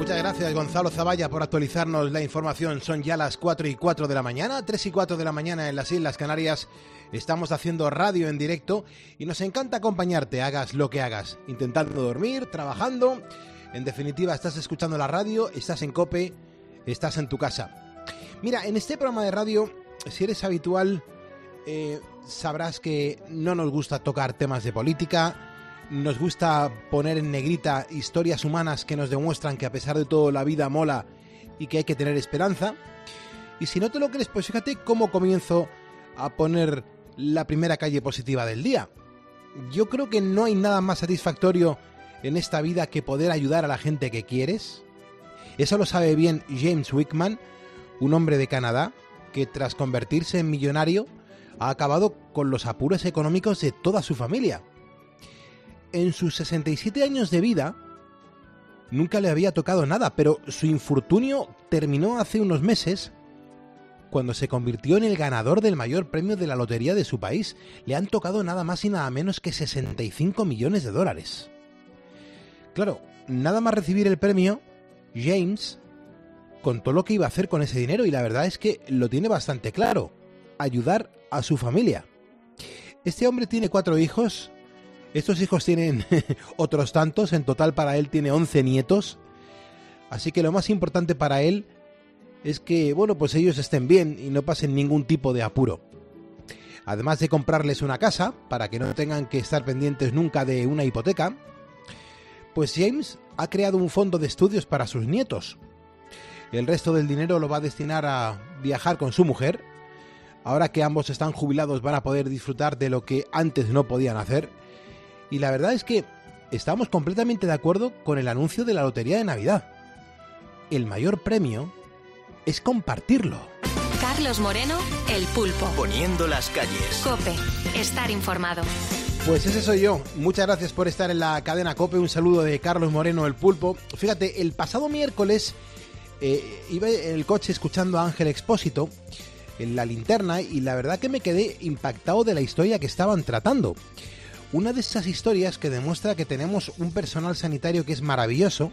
Muchas gracias, Gonzalo Zavalla, por actualizarnos la información. Son ya las 4:04 de la mañana, 3:04 de la mañana en las Islas Canarias. Estamos haciendo radio en directo y nos encanta acompañarte, hagas lo que hagas, intentando dormir, trabajando. En definitiva, estás escuchando la radio, estás en COPE, estás en tu casa. Mira, en este programa de radio, si eres habitual, sabrás que no nos gusta tocar temas de política. Nos gusta poner en negrita historias humanas que nos demuestran que a pesar de todo la vida mola y que hay que tener esperanza. Y si no te lo crees, pues fíjate cómo comienzo a poner la primera calle positiva del día. Yo creo que no hay nada más satisfactorio en esta vida que poder ayudar a la gente que quieres. Eso lo sabe bien James Wickman, un hombre de Canadá que tras convertirse en millonario ha acabado con los apuros económicos de toda su familia. En sus 67 años de vida nunca le había tocado nada, pero su infortunio terminó hace unos meses cuando se convirtió en el ganador del mayor premio de la lotería de su país. Le han tocado nada más y nada menos que $65 millones. Claro, nada más recibir el premio, James contó lo que iba a hacer con ese dinero y la verdad es que lo tiene bastante claro: ayudar a su familia. Este hombre tiene 4 hijos. Estos hijos tienen otros tantos, en total para él tiene 11 nietos, así que lo más importante para él es que, bueno, pues ellos estén bien y no pasen ningún tipo de apuro. Además de comprarles una casa, para que no tengan que estar pendientes nunca de una hipoteca, pues James ha creado un fondo de estudios para sus nietos. El resto del dinero lo va a destinar a viajar con su mujer. Ahora que ambos están jubilados van a poder disfrutar de lo que antes no podían hacer. Y la verdad es que estamos completamente de acuerdo con el anuncio de la Lotería de Navidad. El mayor premio es compartirlo. Carlos Moreno, El Pulpo. Poniendo las calles. COPE, estar informado. Pues ese soy yo. Muchas gracias por estar en la cadena COPE. Un saludo de Carlos Moreno, El Pulpo. Fíjate, el pasado miércoles iba en el coche escuchando a Ángel Expósito en La Linterna y la verdad que me quedé impactado de la historia que estaban tratando. Una de esas historias que demuestra que tenemos un personal sanitario que es maravilloso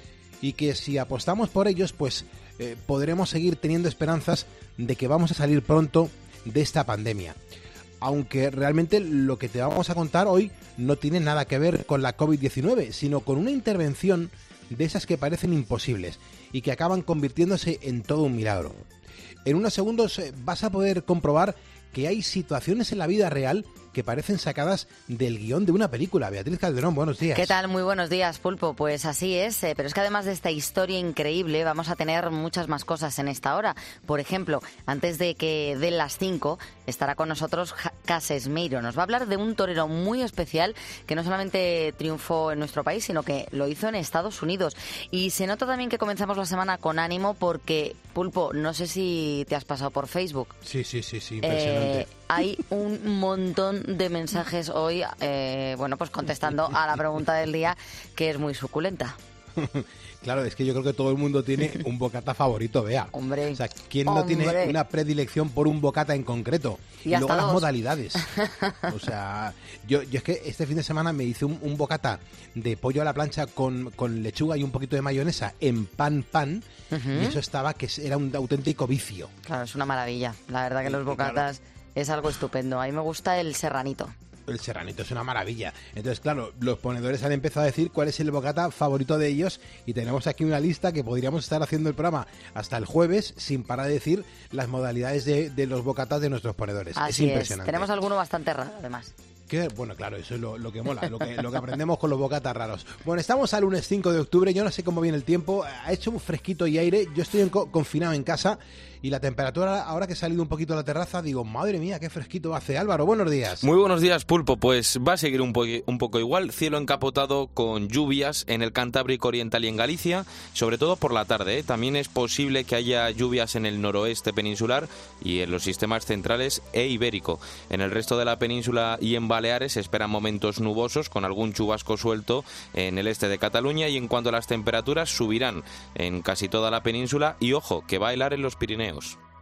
y que si apostamos por ellos, pues podremos seguir teniendo esperanzas de que vamos a salir pronto de esta pandemia. Aunque realmente lo que te vamos a contar hoy no tiene nada que ver con la COVID-19, sino con una intervención de esas que parecen imposibles y que acaban convirtiéndose en todo un milagro. En unos segundos vas a poder comprobar que hay situaciones en la vida real que parecen sacadas del guión de una película. Beatriz Calderón, buenos días. ¿Qué tal? Muy buenos días, Pulpo. Pues así es, pero es que además de esta historia increíble vamos a tener muchas más cosas en esta hora. Por ejemplo, antes de que den las 5 estará con nosotros Casemiro. Nos va a hablar de un torero muy especial que no solamente triunfó en nuestro país, sino que lo hizo en Estados Unidos. Y se nota también que comenzamos la semana con ánimo porque, Pulpo, no sé si te has pasado por Facebook. Sí, impresionante. Hay un montón de mensajes hoy, bueno, pues contestando a la pregunta del día, que es muy suculenta. Claro, es que yo creo que todo el mundo tiene un bocata favorito, Bea. Hombre. O sea, ¿quién no tiene una predilección por un bocata en concreto? Y luego las modalidades. O sea, yo es que este fin de semana me hice un bocata de pollo a la plancha con lechuga y un poquito de mayonesa en pan, y eso era un auténtico vicio. Claro, es una maravilla. La verdad que los bocatas... Claro. Es algo estupendo. A mí me gusta el serranito. El serranito es una maravilla. Entonces, claro, los ponedores han empezado a decir cuál es el bocata favorito de ellos y tenemos aquí una lista que podríamos estar haciendo el programa hasta el jueves sin parar de decir las modalidades de los bocatas de nuestros ponedores. Así es impresionante. Tenemos alguno bastante raro, además. Bueno, claro, eso es lo que mola, lo que aprendemos con los bocatas raros. Bueno, estamos al lunes 5 de octubre, yo no sé cómo viene el tiempo, ha hecho un fresquito y aire, yo estoy confinado en casa y la temperatura, ahora que he salido un poquito a la terraza, digo, madre mía, qué fresquito hace. Álvaro, buenos días. Muy buenos días, Pulpo, pues va a seguir un poco igual, cielo encapotado con lluvias en el Cantábrico Oriental y en Galicia, sobre todo por la tarde, ¿eh? También es posible que haya lluvias en el noroeste peninsular y en los sistemas centrales e ibérico. En el resto de la península y en Baleares se esperan momentos nubosos con algún chubasco suelto en el este de Cataluña y en cuanto a las temperaturas subirán en casi toda la península y ojo, que va a helar en los Pirineos.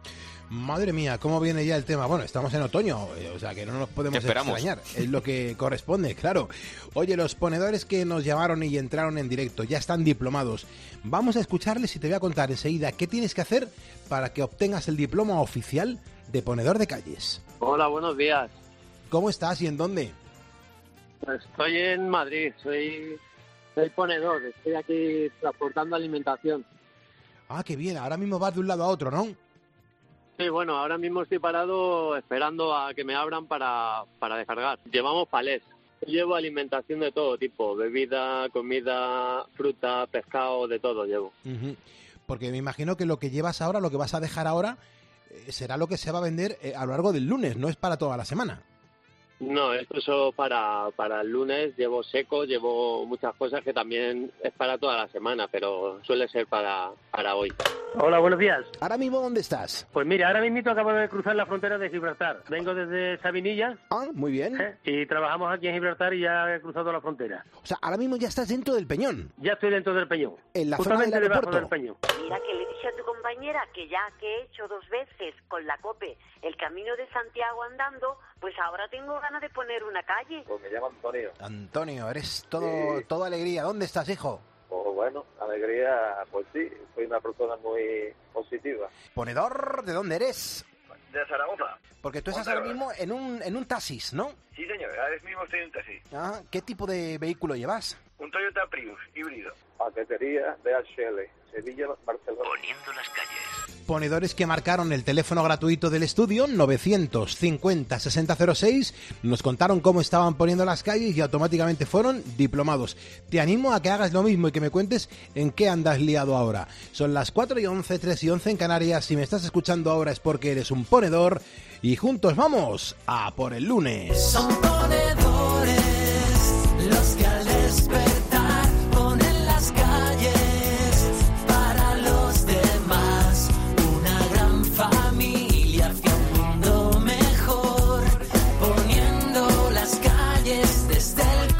Madre mía, ¿cómo viene ya el tema? Bueno, estamos en otoño, o sea que no nos podemos extrañar. Es lo que corresponde, claro. Oye, los ponedores que nos llamaron y entraron en directo ya están diplomados. Vamos a escucharles y te voy a contar enseguida qué tienes que hacer para que obtengas el diploma oficial de ponedor de calles. Hola, buenos días. ¿Cómo estás y en dónde? Estoy en Madrid, soy ponedor, estoy aquí transportando alimentación. Ah, qué bien, ahora mismo vas de un lado a otro, ¿no? Sí, bueno, ahora mismo estoy parado esperando a que me abran para descargar. Llevamos palés. Llevo alimentación de todo tipo, bebida, comida, fruta, pescado, de todo llevo. Uh-huh. Porque me imagino que lo que llevas ahora, lo que vas a dejar ahora, será lo que se va a vender a lo largo del lunes, no es para toda la semana. No, esto es solo para el lunes. Llevo seco, llevo muchas cosas que también es para toda la semana, pero suele ser para hoy. Hola, buenos días. ¿Ahora mismo dónde estás? Pues mira, ahora mismo acabo de cruzar la frontera de Gibraltar. Vengo desde Sabinillas. Ah, muy bien. Y trabajamos aquí en Gibraltar y ya he cruzado la frontera. O sea, ahora mismo ya estás dentro del Peñón. Ya estoy dentro del Peñón. En la justamente zona del debajo aeropuerto. del Peñón. Mira que le dije a tu compañera que ya que he hecho 2 veces con la COPE el Camino de Santiago andando, pues ahora tengo ganas de poner una calle. Pues me llamo Antonio. Antonio, eres todo alegría. ¿Dónde estás, hijo? Pues bueno, alegría, pues sí, soy una persona muy positiva. ¿Ponedor? ¿De dónde eres? De Zaragoza. Porque tú estás ahora mismo en un taxis, ¿no? Sí, señor, ahora mismo estoy en un taxi. Ah, ¿qué tipo de vehículo llevas? Un Toyota Prius, híbrido. Paquetería de HL, Sevilla, Barcelona. Poniendo las calles. Ponedores que marcaron el teléfono gratuito del estudio, 950-6006, nos contaron cómo estaban poniendo las calles y automáticamente fueron diplomados. Te animo a que hagas lo mismo y que me cuentes en qué andas liado ahora. Son las 4:11, 3:11 en Canarias. Si me estás escuchando ahora es porque eres un ponedor y juntos vamos a por el lunes. Son ponedores los que al despertar ponen las calles para los demás. Una gran familia hacia un mundo mejor, poniendo las calles desde el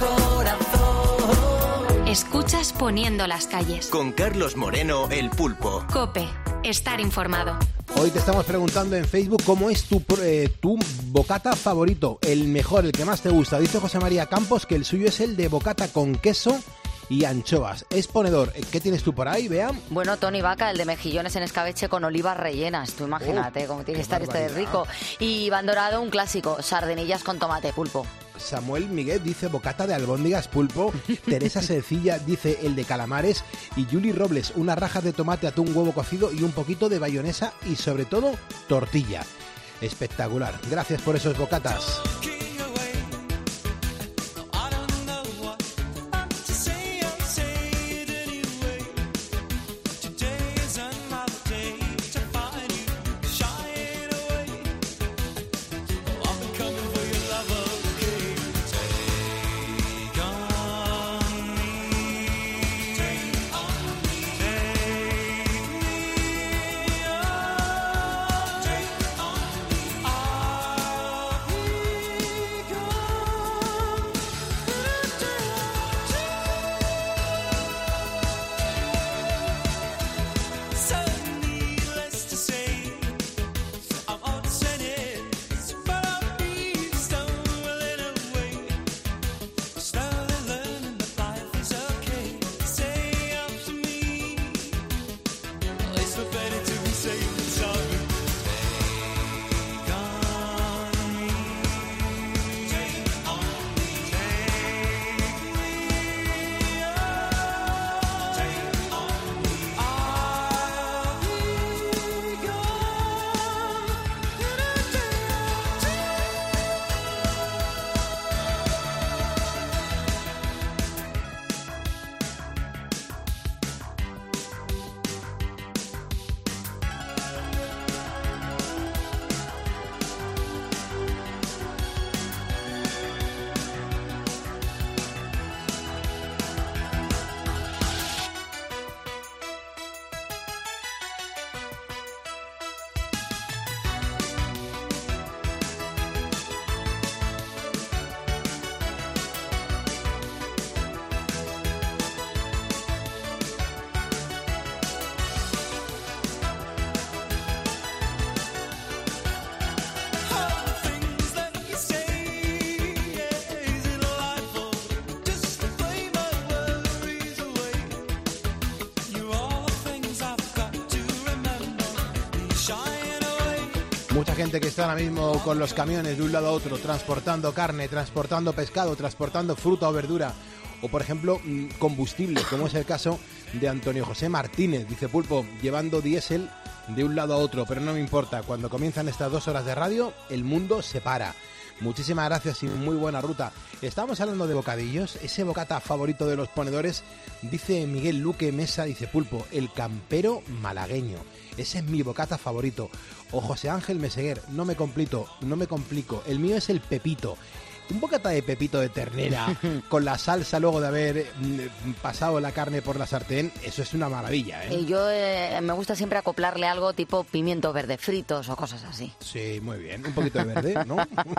corazón. Escuchas Poniendo las calles. Con Carlos Moreno, el Pulpo. COPE. Estar informado. Hoy te estamos preguntando en Facebook cómo es tu bocata favorito, el mejor, el que más te gusta. Dice José María Campos que el suyo es el de bocata con queso y anchoas. Es ponedor. ¿Qué tienes tú por ahí, Bea? Bueno, Tony Vaca, el de mejillones en escabeche con olivas rellenas. Tú imagínate cómo tiene que estar este de rico. Y Iván Dorado, un clásico, sardinillas con tomate, Pulpo. Samuel Miguel dice bocata de albóndigas, Pulpo. Teresa Sencilla dice el de calamares. Y Juli Robles, una raja de tomate, atún, huevo cocido y un poquito de bayonesa y sobre todo tortilla. Espectacular. Gracias por esos bocatas. Mucha gente que está ahora mismo con los camiones de un lado a otro, transportando carne, transportando pescado, transportando fruta o verdura, o por ejemplo combustible, como es el caso de Antonio José Martínez. Dice Pulpo, llevando diésel de un lado a otro, pero no me importa, cuando comienzan estas 2 horas de radio, el mundo se para. Muchísimas gracias y muy buena ruta. Estábamos hablando de bocadillos, ese bocata favorito de los ponedores, dice Miguel Luque Mesa, dice Pulpo, el campero malagueño. Ese es mi bocata favorito. O José Ángel Meseguer, no me complico, el mío es el pepito. Un bocata de pepito de ternera con la salsa luego de haber pasado la carne por la sartén, eso es una maravilla, ¿eh? Y yo me gusta siempre acoplarle algo tipo pimientos verdes fritos o cosas así. Sí, muy bien. Un poquito de verde, ¿no?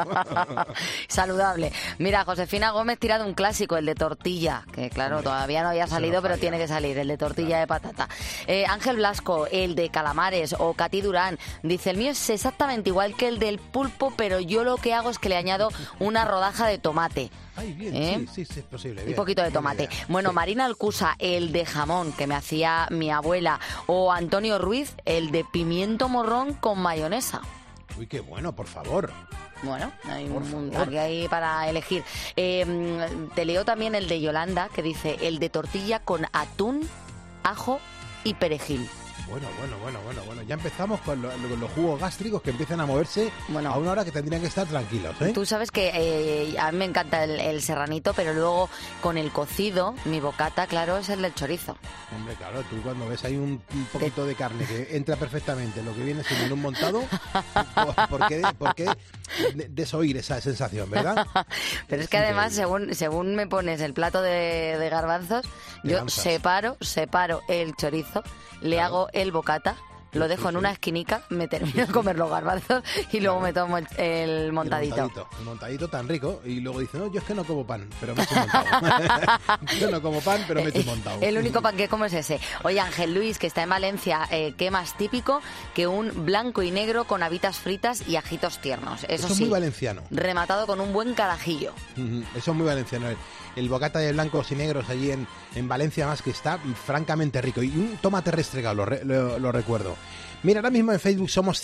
Saludable. Mira, Josefina Gómez tira de un clásico, el de tortilla, que claro, hombre, todavía no había salido, pero tiene que salir, el de tortilla de patata. Ángel Blasco, el de calamares, o Katy Durán, dice, el mío es exactamente igual que el del pulpo, pero yo lo que hago es que le añado una rodaja de tomate. Ay, bien, sí, es posible. Bien, un poquito de tomate. Bueno, Marina Alcusa, el de jamón, que me hacía mi abuela. O Antonio Ruiz, el de pimiento morrón con mayonesa. Uy, qué bueno, por favor. Bueno, hay un mundo que hay para elegir. Te leo también el de Yolanda, que dice, el de tortilla con atún, ajo y perejil. Bueno. Ya empezamos con los jugos gástricos que empiezan a moverse a una hora que tendrían que estar tranquilos, ¿eh? Tú sabes que a mí me encanta el serranito, pero luego con el cocido, mi bocata, claro, es el del chorizo. Hombre, claro, tú cuando ves ahí un poquito de carne que entra perfectamente, lo que viene siendo un montado, ¿por qué desoír esa sensación, verdad? Pero es que además, según me pones el plato de garbanzos, yo separo el chorizo, le hago el bocata, lo dejo en una esquinica, me termino de comer los garbanzos y luego me tomo el montadito. El montadito tan rico. Y luego dice, no, yo es que no como pan, pero me echo montado. Yo no como pan, pero me echo montado. El único pan que como es ese. Oye, Ángel Luis, que está en Valencia, ¿qué más típico que un blanco y negro con habitas fritas y ajitos tiernos? Eso sí, es muy valenciano. Rematado con un buen carajillo. Eso es muy valenciano. El bocata de blancos y negros allí en Valencia, más que está francamente rico. Y un tomate restregado, lo recuerdo. Mira, ahora mismo en Facebook somos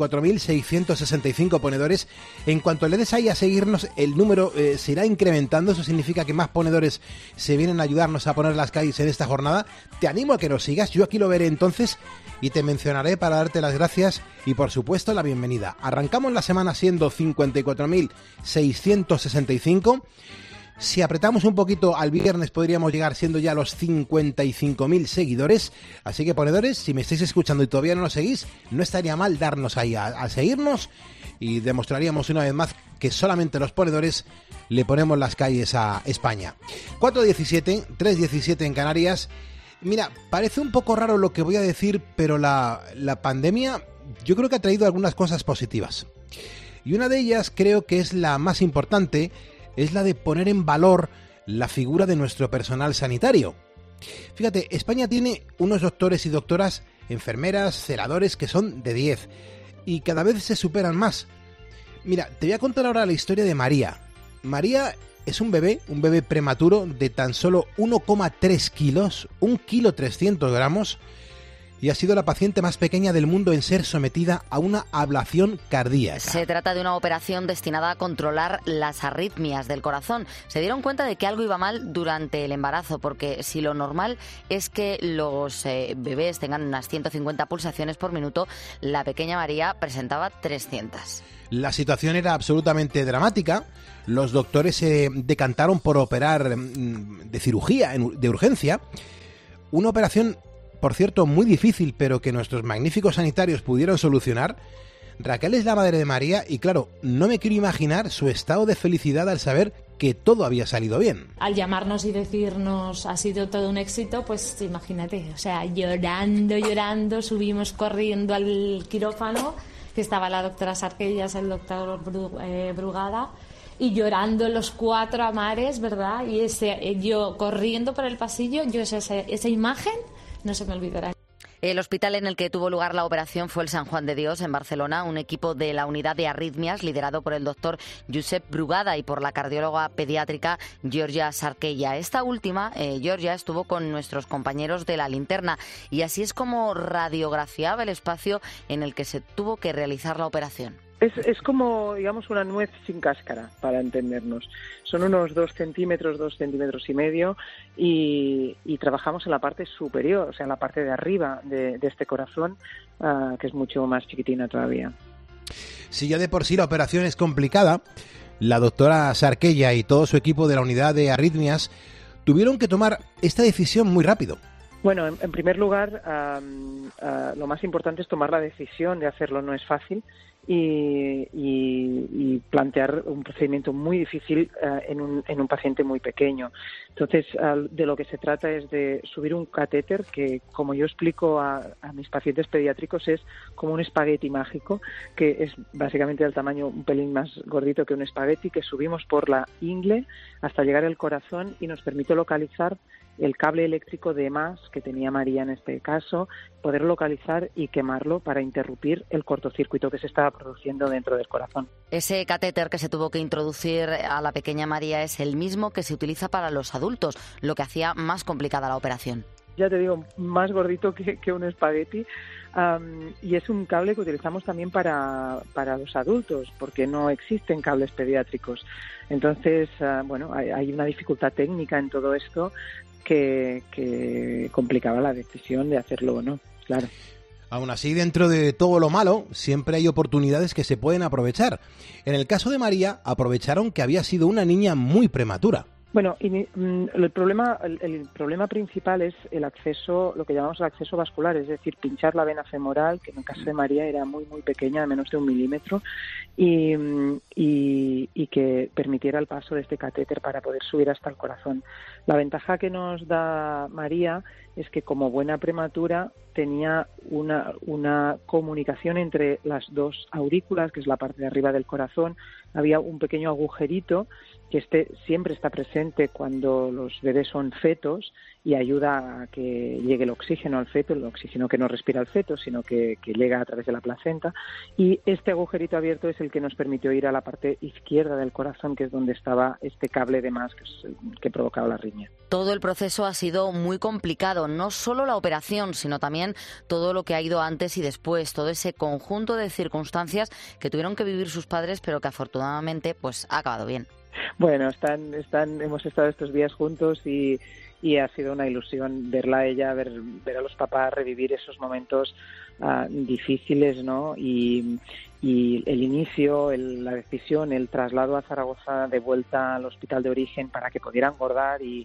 54.665 ponedores. En cuanto le des ahí a seguirnos, el número se irá incrementando. Eso significa que más ponedores se vienen a ayudarnos a poner las calles en esta jornada. Te animo a que nos sigas. Yo aquí lo veré entonces y te mencionaré para darte las gracias y, por supuesto, la bienvenida. Arrancamos la semana siendo 54.665. Si apretamos un poquito al viernes podríamos llegar siendo ya los 55.000 seguidores. Así que, ponedores, si me estáis escuchando y todavía no lo seguís, no estaría mal darnos ahí a seguirnos y demostraríamos una vez más que solamente los ponedores le ponemos las calles a España. 4:17, 3:17 en Canarias. Mira, parece un poco raro lo que voy a decir, pero la pandemia yo creo que ha traído algunas cosas positivas. Y una de ellas creo que es la más importante, es la de poner en valor la figura de nuestro personal sanitario. Fíjate, España tiene unos doctores y doctoras, enfermeras, celadores que son de 10 y cada vez se superan más. Mira, te voy a contar ahora la historia de María. María es un bebé prematuro de tan solo 1,3 kilos, 1 kilo 300 gramos, y ha sido la paciente más pequeña del mundo en ser sometida a una ablación cardíaca. Se trata de una operación destinada a controlar las arritmias del corazón. Se dieron cuenta de que algo iba mal durante el embarazo, porque si lo normal es que los bebés tengan unas 150 pulsaciones por minuto, la pequeña María presentaba 300. La situación era absolutamente dramática. Los doctores se decantaron por operar de cirugía, de urgencia. Una operación, por cierto, muy difícil, pero que nuestros magníficos sanitarios pudieron solucionar. Raquel es la madre de María y, claro, no me quiero imaginar su estado de felicidad al saber que todo había salido bien. Al llamarnos y decirnos ha sido todo un éxito, pues imagínate, o sea, llorando, subimos corriendo al quirófano, que estaba la doctora Sarquellas, el doctor Brugada, y llorando los 4 amares, ¿verdad? Y yo corriendo por el pasillo, esa imagen no se me olvidará. El hospital en el que tuvo lugar la operación fue el San Juan de Dios, en Barcelona. Un equipo de la unidad de arritmias liderado por el doctor Josep Brugada y por la cardióloga pediátrica Georgia Sarquella. Esta última, Georgia, estuvo con nuestros compañeros de La Linterna y así es como radiografiaba el espacio en el que se tuvo que realizar la operación. Es como, digamos, una nuez sin cáscara, para entendernos. Son unos 2 centímetros y medio, y trabajamos en la parte superior, o sea, en la parte de arriba de este corazón, que es mucho más chiquitina todavía. Si ya de por sí la operación es complicada, la doctora Sarquella y todo su equipo de la unidad de arritmias tuvieron que tomar esta decisión muy rápido. Bueno, en primer lugar, lo más importante es tomar la decisión de hacerlo, no es fácil, y plantear un procedimiento muy difícil en un paciente muy pequeño. Entonces, de lo que se trata es de subir un catéter que, como yo explico a mis pacientes pediátricos, es como un espagueti mágico, que es básicamente del tamaño un pelín más gordito que un espagueti, que subimos por la ingle hasta llegar al corazón y nos permite localizar el cable eléctrico de más que tenía María en este caso, poder localizar y quemarlo para interrumpir el cortocircuito que se estaba produciendo dentro del corazón. Ese catéter que se tuvo que introducir a la pequeña María es el mismo que se utiliza para los adultos, lo que hacía más complicada la operación. Ya te digo, más gordito que un espagueti, y es un cable que utilizamos también para los adultos, porque no existen cables pediátricos. Entonces, hay una dificultad técnica en todo esto que complicaba la decisión de hacerlo o no, claro. Aún así, dentro de todo lo malo, siempre hay oportunidades que se pueden aprovechar. En el caso de María, aprovecharon que había sido una niña muy prematura. Bueno, el problema principal es el acceso, lo que llamamos el acceso vascular, es decir, pinchar la vena femoral, que en el caso de María era muy muy pequeña, de menos de 1 milímetro, y que permitiera el paso de este catéter para poder subir hasta el corazón. La ventaja que nos da María es que, como buena prematura, tenía una comunicación entre las dos aurículas, que es la parte de arriba del corazón. Había un pequeño agujerito que siempre está presente cuando los bebés son fetos y ayuda a que llegue el oxígeno al feto, el oxígeno que no respira el feto, sino que llega a través de la placenta. Y este agujerito abierto es el que nos permitió ir a la parte izquierda del corazón, que es donde estaba este cable de más que provocaba la arritmia. Todo el proceso ha sido muy complicado, no solo la operación, sino también todo lo que ha ido antes y después, todo ese conjunto de circunstancias que tuvieron que vivir sus padres, pero que afortunadamente pues ha acabado bien. Bueno, hemos estado estos días juntos y ha sido una ilusión verla a ella, ver a los papás revivir esos momentos difíciles, ¿no? Y el inicio, la decisión, el traslado a Zaragoza de vuelta al hospital de origen para que pudieran engordar y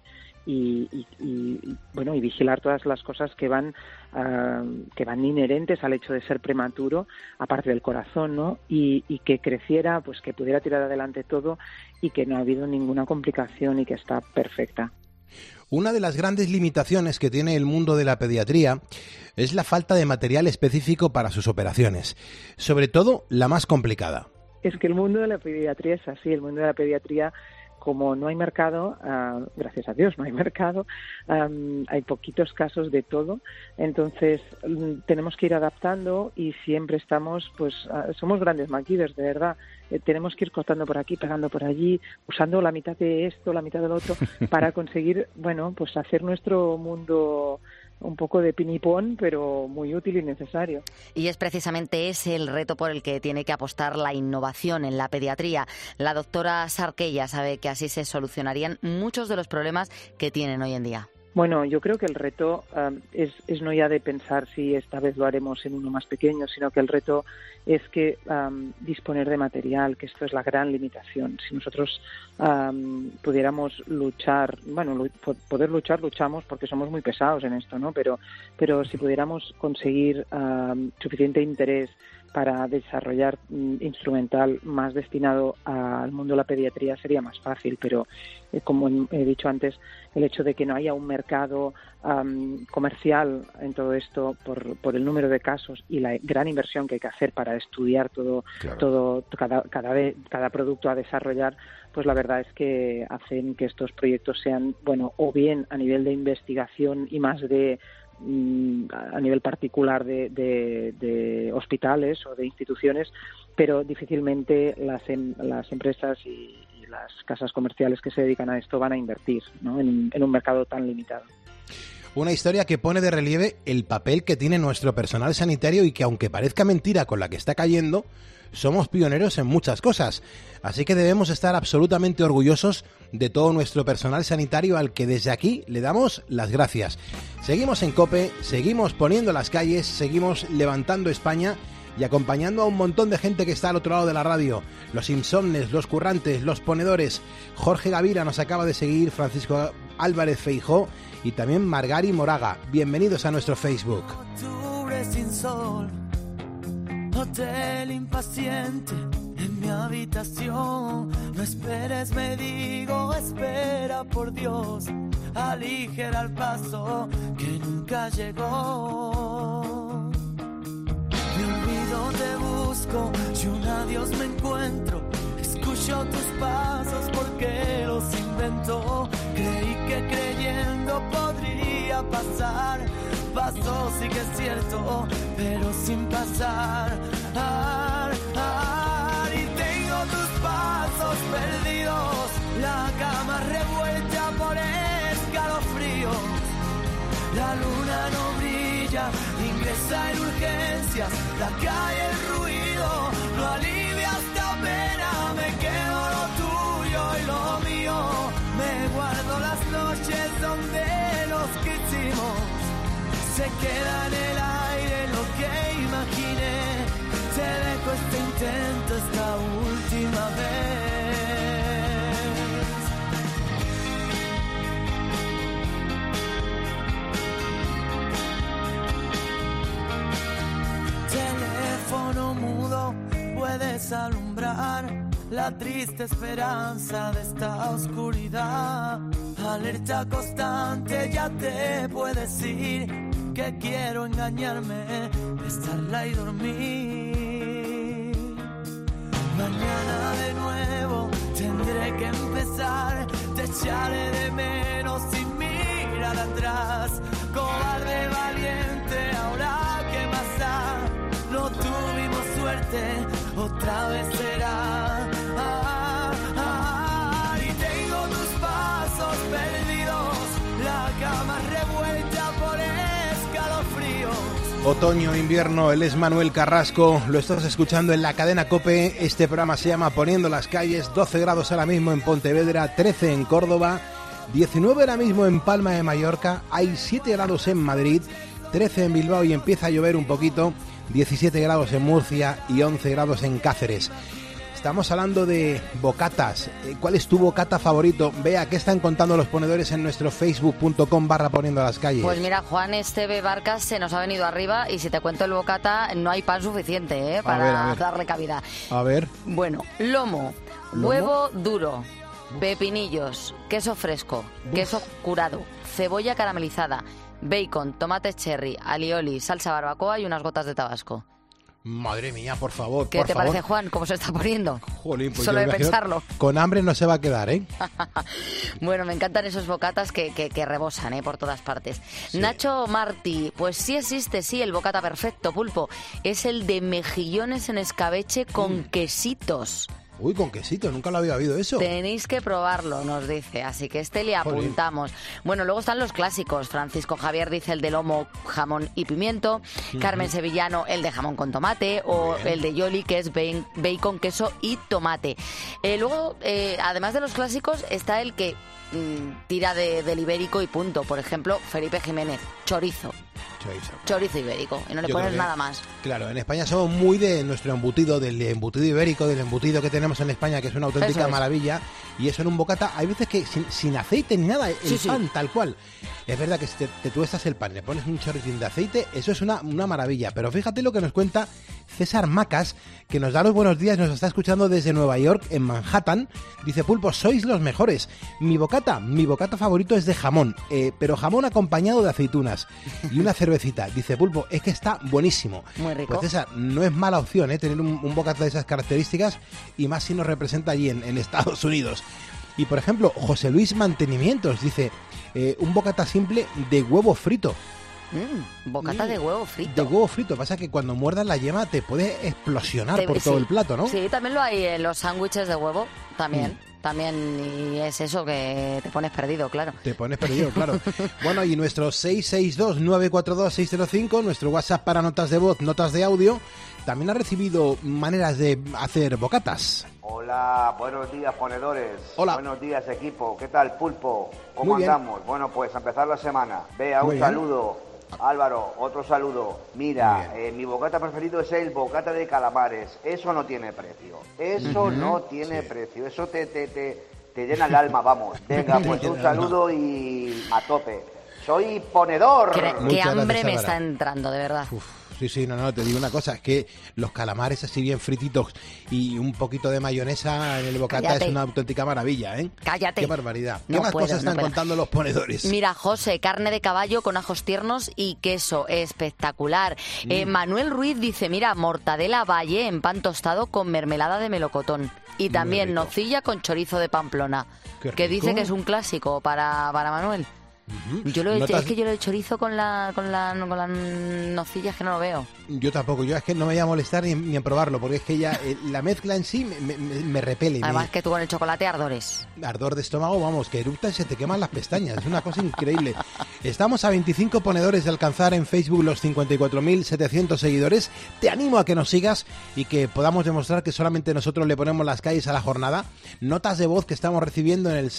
vigilar todas las cosas que van inherentes al hecho de ser prematuro, aparte del corazón, ¿no? Y que creciera, pues que pudiera tirar adelante todo y que no ha habido ninguna complicación y que está perfecta. Una de las grandes limitaciones que tiene el mundo de la pediatría es la falta de material específico para sus operaciones, sobre todo la más complicada. Es que el mundo de la pediatría es así, el mundo de la pediatría, como no hay mercado, gracias a Dios no hay mercado, hay poquitos casos de todo, entonces tenemos que ir adaptando y siempre estamos, somos grandes MacGyvers, de verdad. Tenemos que ir cortando por aquí, pegando por allí, usando la mitad de esto, la mitad del otro, para conseguir, hacer nuestro mundo un poco de pinipón, pero muy útil y necesario. Y es precisamente ese el reto por el que tiene que apostar la innovación en la pediatría. La doctora Sarquella sabe que así se solucionarían muchos de los problemas que tienen hoy en día. Bueno, yo creo que el reto es no ya de pensar si esta vez lo haremos en uno más pequeño, sino que el reto es que disponer de material, que esto es la gran limitación. Si nosotros pudiéramos luchar, poder luchar, luchamos porque somos muy pesados en esto, ¿no? Pero si pudiéramos conseguir suficiente interés para desarrollar instrumental más destinado al mundo de la pediatría sería más fácil, pero como he dicho antes, el hecho de que no haya un mercado comercial en todo esto por el número de casos y la gran inversión que hay que hacer para estudiar cada producto a desarrollar, pues la verdad es que hacen que estos proyectos sean, o bien a nivel de investigación y más de a nivel particular de hospitales o de instituciones, pero difícilmente las empresas y las casas comerciales que se dedican a esto van a invertir, ¿no?, en un mercado tan limitado. Una historia que pone de relieve el papel que tiene nuestro personal sanitario y que, aunque parezca mentira con la que está cayendo, somos pioneros en muchas cosas. Así que debemos estar absolutamente orgullosos de todo nuestro personal sanitario, al que desde aquí le damos las gracias. Seguimos en COPE, seguimos poniendo las calles, seguimos levantando España y acompañando a un montón de gente que está al otro lado de la radio. Los insomnes, los currantes, los ponedores. Jorge Gavira nos acaba de seguir, Francisco Álvarez Feijó y también Margari Moraga. Bienvenidos a nuestro Facebook. Octubre sin sol, hotel impaciente en mi habitación. No esperes, me digo, espera por Dios. Aligera el paso que nunca llegó. Me olvido, te busco, y un adiós me encuentro. Escucho tus pasos porque los invento. Creí que creyendo podría pasar. Pasó, sí que es cierto, pero sin pasar. Y tengo tus pasos perdidos, la cama revuelta por escalofríos. La luna no brilla, ingresa en urgencias, la calle, el ruido, no alivia esta pena. Me quedo lo tuyo y lo mío, me guardo las noches donde nos quisimos. Se queda en el aire lo que imaginé, te dejo este intento esta última vez. Teléfono mudo, puedes alumbrar la triste esperanza de esta oscuridad. Alerta constante, ya te puedes ir, que quiero engañarme, estarla y dormir. Mañana de nuevo tendré que empezar, te echaré de menos sin mirar atrás. Cobarde valiente, ahora qué más da, no tuvimos suerte, otra vez será. Y tengo tus pasos perdidos, la cama revuelta por escalofríos. Otoño, invierno, él es Manuel Carrasco, lo estás escuchando en la cadena COPE. Este programa se llama Poniendo las calles. 12 grados ahora mismo en Pontevedra, 13 en Córdoba, 19 ahora mismo en Palma de Mallorca, hay 7 grados en Madrid, 13 en Bilbao y empieza a llover un poquito, 17 grados en Murcia y 11 grados en Cáceres. Estamos hablando de bocatas. ¿Cuál es tu bocata favorito? Vea, ¿qué están contando los ponedores en nuestro facebook.com/poniendo las calles? Pues mira, Juan Esteve Barcas se nos ha venido arriba y si te cuento el bocata, no hay pan suficiente para darle cabida. A ver. Bueno, lomo, huevo duro, pepinillos, queso fresco, queso curado, cebolla caramelizada, bacon, tomate cherry, alioli, salsa barbacoa y unas gotas de tabasco. Madre mía, por favor, ¿Qué te parece, Juan? ¿Cómo se está poniendo? Jolín, pues solo de pensarlo. Con hambre no se va a quedar, ¿eh? Bueno, me encantan esos bocatas que rebosan, por todas partes. Sí. Nacho Martí, pues sí existe, sí, el bocata perfecto, Pulpo. Es el de mejillones en escabeche con quesitos. Uy, con quesito, nunca lo había oído eso. Tenéis que probarlo, nos dice, así que le apuntamos. Bueno, luego están los clásicos. Francisco Javier dice el de lomo, jamón y pimiento. Carmen Sevillano, el de jamón con tomate. O el de Yoli, que es bacon, queso y tomate. Luego, además de los clásicos, está el que tira del ibérico y punto. Por ejemplo, Felipe Jiménez, chorizo ibérico, y no le pones nada más. Claro, en España somos muy de nuestro embutido, del embutido ibérico, del embutido que tenemos en España, que es una auténtica maravilla, y eso en un bocata, hay veces que sin aceite ni nada, el pan tal cual. Es verdad que si te tuestas el pan, le pones un chorritín de aceite, eso es una maravilla, pero fíjate lo que nos cuenta César Macas, que nos da los buenos días, nos está escuchando desde Nueva York, en Manhattan. Dice, Pulpo, sois los mejores. Mi bocata favorito es de jamón, pero jamón acompañado de aceitunas y una cervecita. Dice, Pulpo, es que está buenísimo. Muy rico. Pues César, no es mala opción tener un bocata de esas características, y más si nos representa allí en Estados Unidos. Y por ejemplo, José Luis Mantenimientos dice, un bocata simple de huevo frito. Bocata de huevo frito. De huevo frito. Pasa que cuando muerdas la yema te puede explosionar por todo el plato, ¿no? Sí, también lo hay en los sándwiches de huevo, también. También, y es eso que te pones perdido, claro. Te pones perdido, claro. Bueno, y nuestro 662-942-605, nuestro WhatsApp para notas de voz, notas de audio, también ha recibido maneras de hacer bocatas. Hola, buenos días, ponedores. Hola. Buenos días, equipo. ¿Qué tal, Pulpo? ¿Cómo Muy bien. andamos? Bueno, pues a empezar la semana. Vea, Muy un bien. saludo. Álvaro, otro saludo. Mira, mi bocata preferido es el bocata de calamares. Eso no tiene precio. Eso no tiene precio. Eso te llena el alma, vamos. Venga, pues un saludo y a tope. Soy ponedor. Qué hambre me está entrando, de verdad. Sí, no, te digo una cosa, es que los calamares así bien frititos y un poquito de mayonesa en el bocata Cállate. es una auténtica maravilla, ¿eh? Cállate. Qué barbaridad. No ¿Qué más puedo, cosas están no puedo. contando los ponedores? Mira, José, carne de caballo con ajos tiernos y queso, espectacular. Manuel Ruiz dice, mira, mortadela Valle en pan tostado con mermelada de melocotón. Y también rico. nocilla con chorizo de Pamplona, Qué que rico. dice que es un clásico para Manuel. Yo lo he hecho, Notas- es que yo lo de chorizo con la nocilla es que no lo veo. Yo tampoco, yo es que no me voy a molestar ni en probarlo, porque es que ya la mezcla en sí me repele. Además que tú con el chocolate ardores. Ardor de estómago, vamos, que eructa y se te queman las pestañas, es una cosa increíble. Estamos a 25 ponedores de alcanzar en Facebook los 54.700 seguidores. Te animo a que nos sigas y que podamos demostrar que solamente nosotros le ponemos las calles a la jornada. Notas de voz que estamos recibiendo en el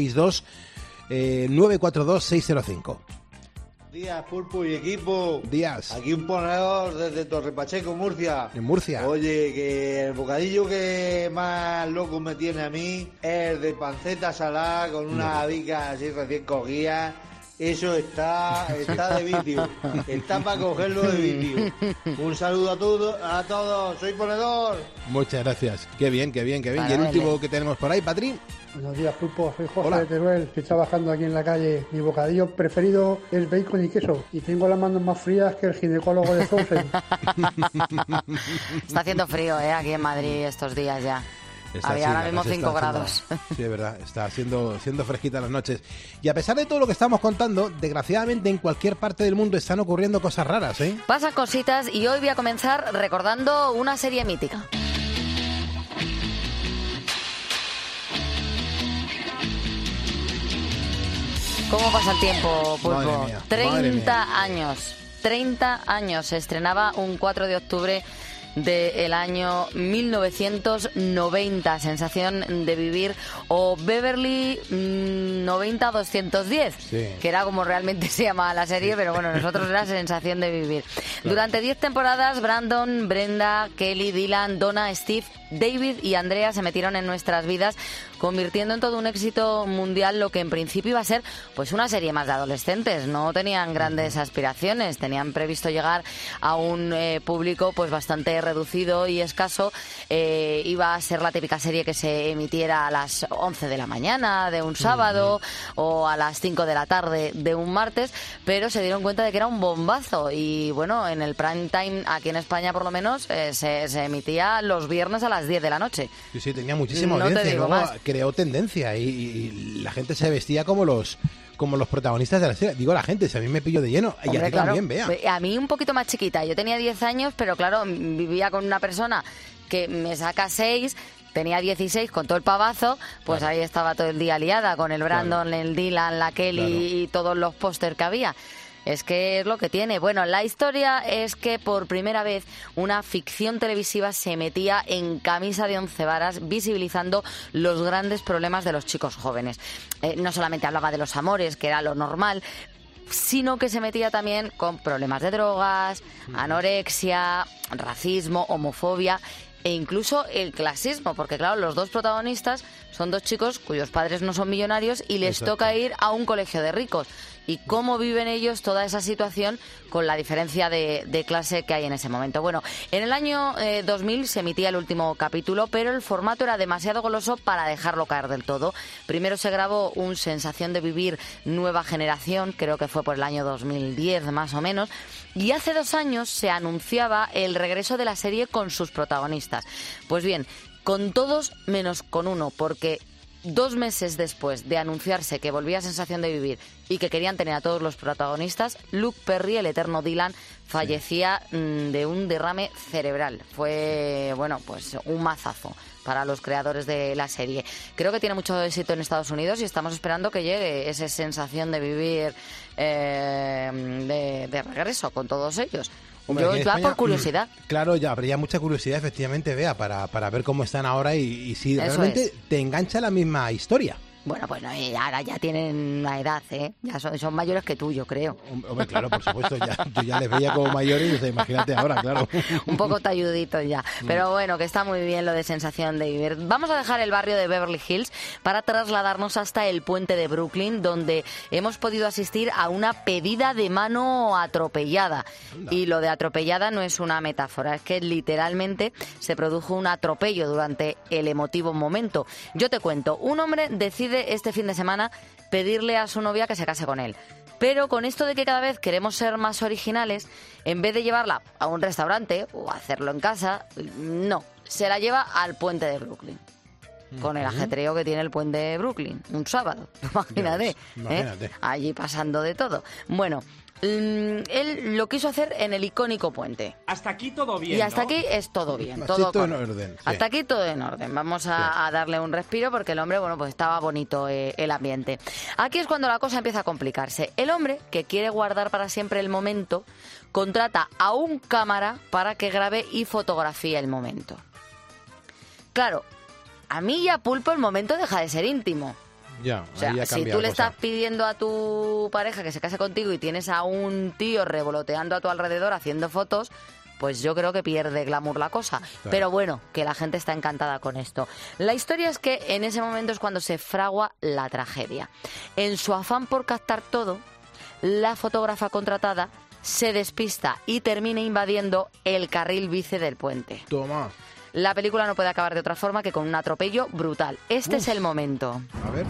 662-942-605. Días, Pulpo y equipo. Días. Aquí un ponedor desde Torrepacheco, Murcia. En Murcia. Oye, que el bocadillo que más loco me tiene a mí es de panceta salada con una habica así recién cogida. Eso está de vicio. Está para cogerlo de vicio. Un saludo a todos. Soy ponedor. Muchas gracias. Qué bien. Y el último que tenemos por ahí, Patri. Buenos días, Pulpo. Soy José Hola. de Teruel. Estoy trabajando aquí en la calle. Mi bocadillo preferido es bacon y queso. Y tengo las manos más frías que el ginecólogo de Frozen. Está haciendo frío, aquí en Madrid estos días ya. Había ahora mismo 5 grados. Sí, es verdad, está siendo fresquita las noches. Y a pesar de todo lo que estamos contando, desgraciadamente en cualquier parte del mundo están ocurriendo cosas raras, ¿eh? Pasan cositas y hoy voy a comenzar recordando una serie mítica. ¿Cómo pasa el tiempo, Pulpo? Madre mía, 30 años. 30 años. Se estrenaba un 4 de octubre del año 1990, Sensación de Vivir, o Beverly 90-210, Sí. que era como realmente se llamaba la serie, pero bueno, nosotros era Sensación de Vivir. Durante 10 temporadas, Brandon, Brenda, Kelly, Dylan, Donna, Steve, David y Andrea se metieron en nuestras vidas, convirtiendo en todo un éxito mundial lo que en principio iba a ser pues una serie más de adolescentes. No tenían grandes aspiraciones, tenían previsto llegar a un público pues bastante reducido y escaso. Iba a ser la típica serie que se emitiera a las 11 de la mañana de un sábado o a las 5 de la tarde de un martes, pero se dieron cuenta de que era un bombazo y bueno, en el prime time aquí en España por lo menos se emitía los viernes a las 10 de la noche. Sí, tenía muchísima No te audiencia. digo Luego más. creó tendencia y la gente se vestía como los protagonistas de la serie. Digo la gente, si a mí me pilló de lleno. Y a Hombre, ti claro. también, vea. A mí un poquito más chiquita. Yo tenía 10 años, pero claro, vivía con una persona que me saca 6, tenía 16 con todo el pavazo, pues ahí estaba todo el día liada con el Brandon, el Dylan, la Kelly y todos los pósters que había. Es que es lo que tiene. Bueno, la historia es que por primera vez una ficción televisiva se metía en camisa de 11 varas, visibilizando los grandes problemas de los chicos jóvenes. No solamente hablaba de los amores, que era lo normal, sino que se metía también con problemas de drogas, anorexia, racismo, homofobia e incluso el clasismo, porque claro, los dos protagonistas son dos chicos cuyos padres no son millonarios y les Exacto. toca ir a un colegio de ricos. Y cómo viven ellos toda esa situación con la diferencia de clase que hay en ese momento. Bueno, en el año 2000 se emitía el último capítulo, pero el formato era demasiado goloso para dejarlo caer del todo. Primero se grabó un Sensación de Vivir Nueva Generación, creo que fue por el año 2010 más o menos, y hace 2 años se anunciaba el regreso de la serie con sus protagonistas. Pues bien, con todos menos con uno, porque 2 meses después de anunciarse que volvía Sensación de Vivir y que querían tener a todos los protagonistas, Luke Perry, el eterno Dylan, fallecía de un derrame cerebral. Fue, bueno, pues un mazazo para los creadores de la serie. Creo que tiene mucho éxito en Estados Unidos y estamos esperando que llegue esa Sensación de Vivir de regreso con todos ellos. Hombre, Yo ya España, por curiosidad. Claro, ya habría mucha curiosidad, efectivamente, Bea, para ver cómo están ahora y si Eso realmente te engancha la misma historia. Bueno, pues ahora ya tienen una edad, ¿eh? Ya son mayores que tú, yo creo. Hombre, claro, por supuesto, yo ya les veía como mayores, o sea, imagínate ahora, claro. Un poco talluditos ya. Pero bueno, que está muy bien lo de Sensación de Vivir. Vamos a dejar el barrio de Beverly Hills para trasladarnos hasta el puente de Brooklyn, donde hemos podido asistir a una pedida de mano atropellada. Y lo de atropellada no es una metáfora, es que literalmente se produjo un atropello durante el emotivo momento. Yo te cuento, un hombre decide este fin de semana pedirle a su novia que se case con él. Pero con esto de que cada vez queremos ser más originales, en vez de llevarla a un restaurante o hacerlo en casa, no, se la lleva al puente de Brooklyn. Con el ajetreo que tiene el puente de Brooklyn, un sábado, imagínate, imagínate. Allí pasando de todo. Bueno, él lo quiso hacer en el icónico puente. Hasta aquí todo bien, Y hasta ¿no? aquí es todo bien. Así Todo todo en correcto. orden, sí. Hasta aquí todo en orden. Vamos a darle un respiro porque el hombre, bueno, pues estaba bonito el ambiente. Aquí es cuando la cosa empieza a complicarse. El hombre, que quiere guardar para siempre el momento, contrata a un cámara para que grabe y fotografíe el momento. Claro, a mí y a Pulpo el momento deja de ser íntimo. Ya, O sea, ahí ha si cambiado tú le la cosa. estás pidiendo a tu pareja que se case contigo y tienes a un tío revoloteando a tu alrededor haciendo fotos, pues yo creo que pierde glamour la cosa. Claro. Pero bueno, que la gente está encantada con esto. La historia es que en ese momento es cuando se fragua la tragedia. En su afán por captar todo, la fotógrafa contratada se despista y termina invadiendo el carril bici del puente. Toma. La película no puede acabar de otra forma que con un atropello brutal. Este es el momento. A ver.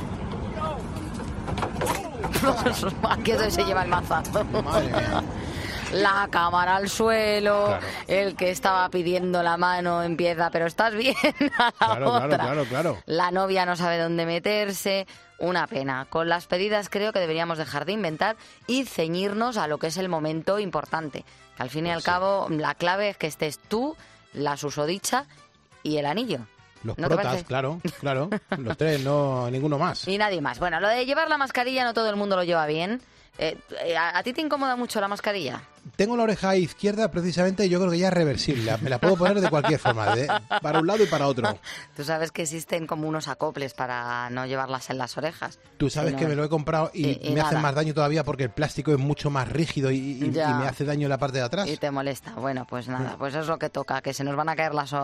Aquí es donde se lleva el mazazo. Madre mía. La cámara al suelo, Claro. el que estaba pidiendo la mano empieza, pero ¿estás bien? A la otra. Claro. La novia no sabe dónde meterse. Una pena. Con las pedidas creo que deberíamos dejar de inventar y ceñirnos a lo que es el momento importante. Que al fin y al cabo, la clave es que estés tú, la susodicha y el anillo. Los ¿No te protas, parece? claro. Los tres, no ninguno más. Y nadie más. Bueno, lo de llevar la mascarilla no todo el mundo lo lleva bien. ¿A ti te incomoda mucho la mascarilla? Tengo la oreja izquierda, precisamente, yo creo que ya es reversible. Me la puedo poner de cualquier forma, para un lado y para otro. Tú sabes que existen como unos acoples para no llevarlas en las orejas. Tú sabes Si no- que me lo he comprado y me hace nada. más daño todavía porque el plástico es mucho más rígido y Ya. me hace daño en la parte de atrás. Y te molesta. Bueno, pues nada, pues es lo que toca, que se nos van a caer las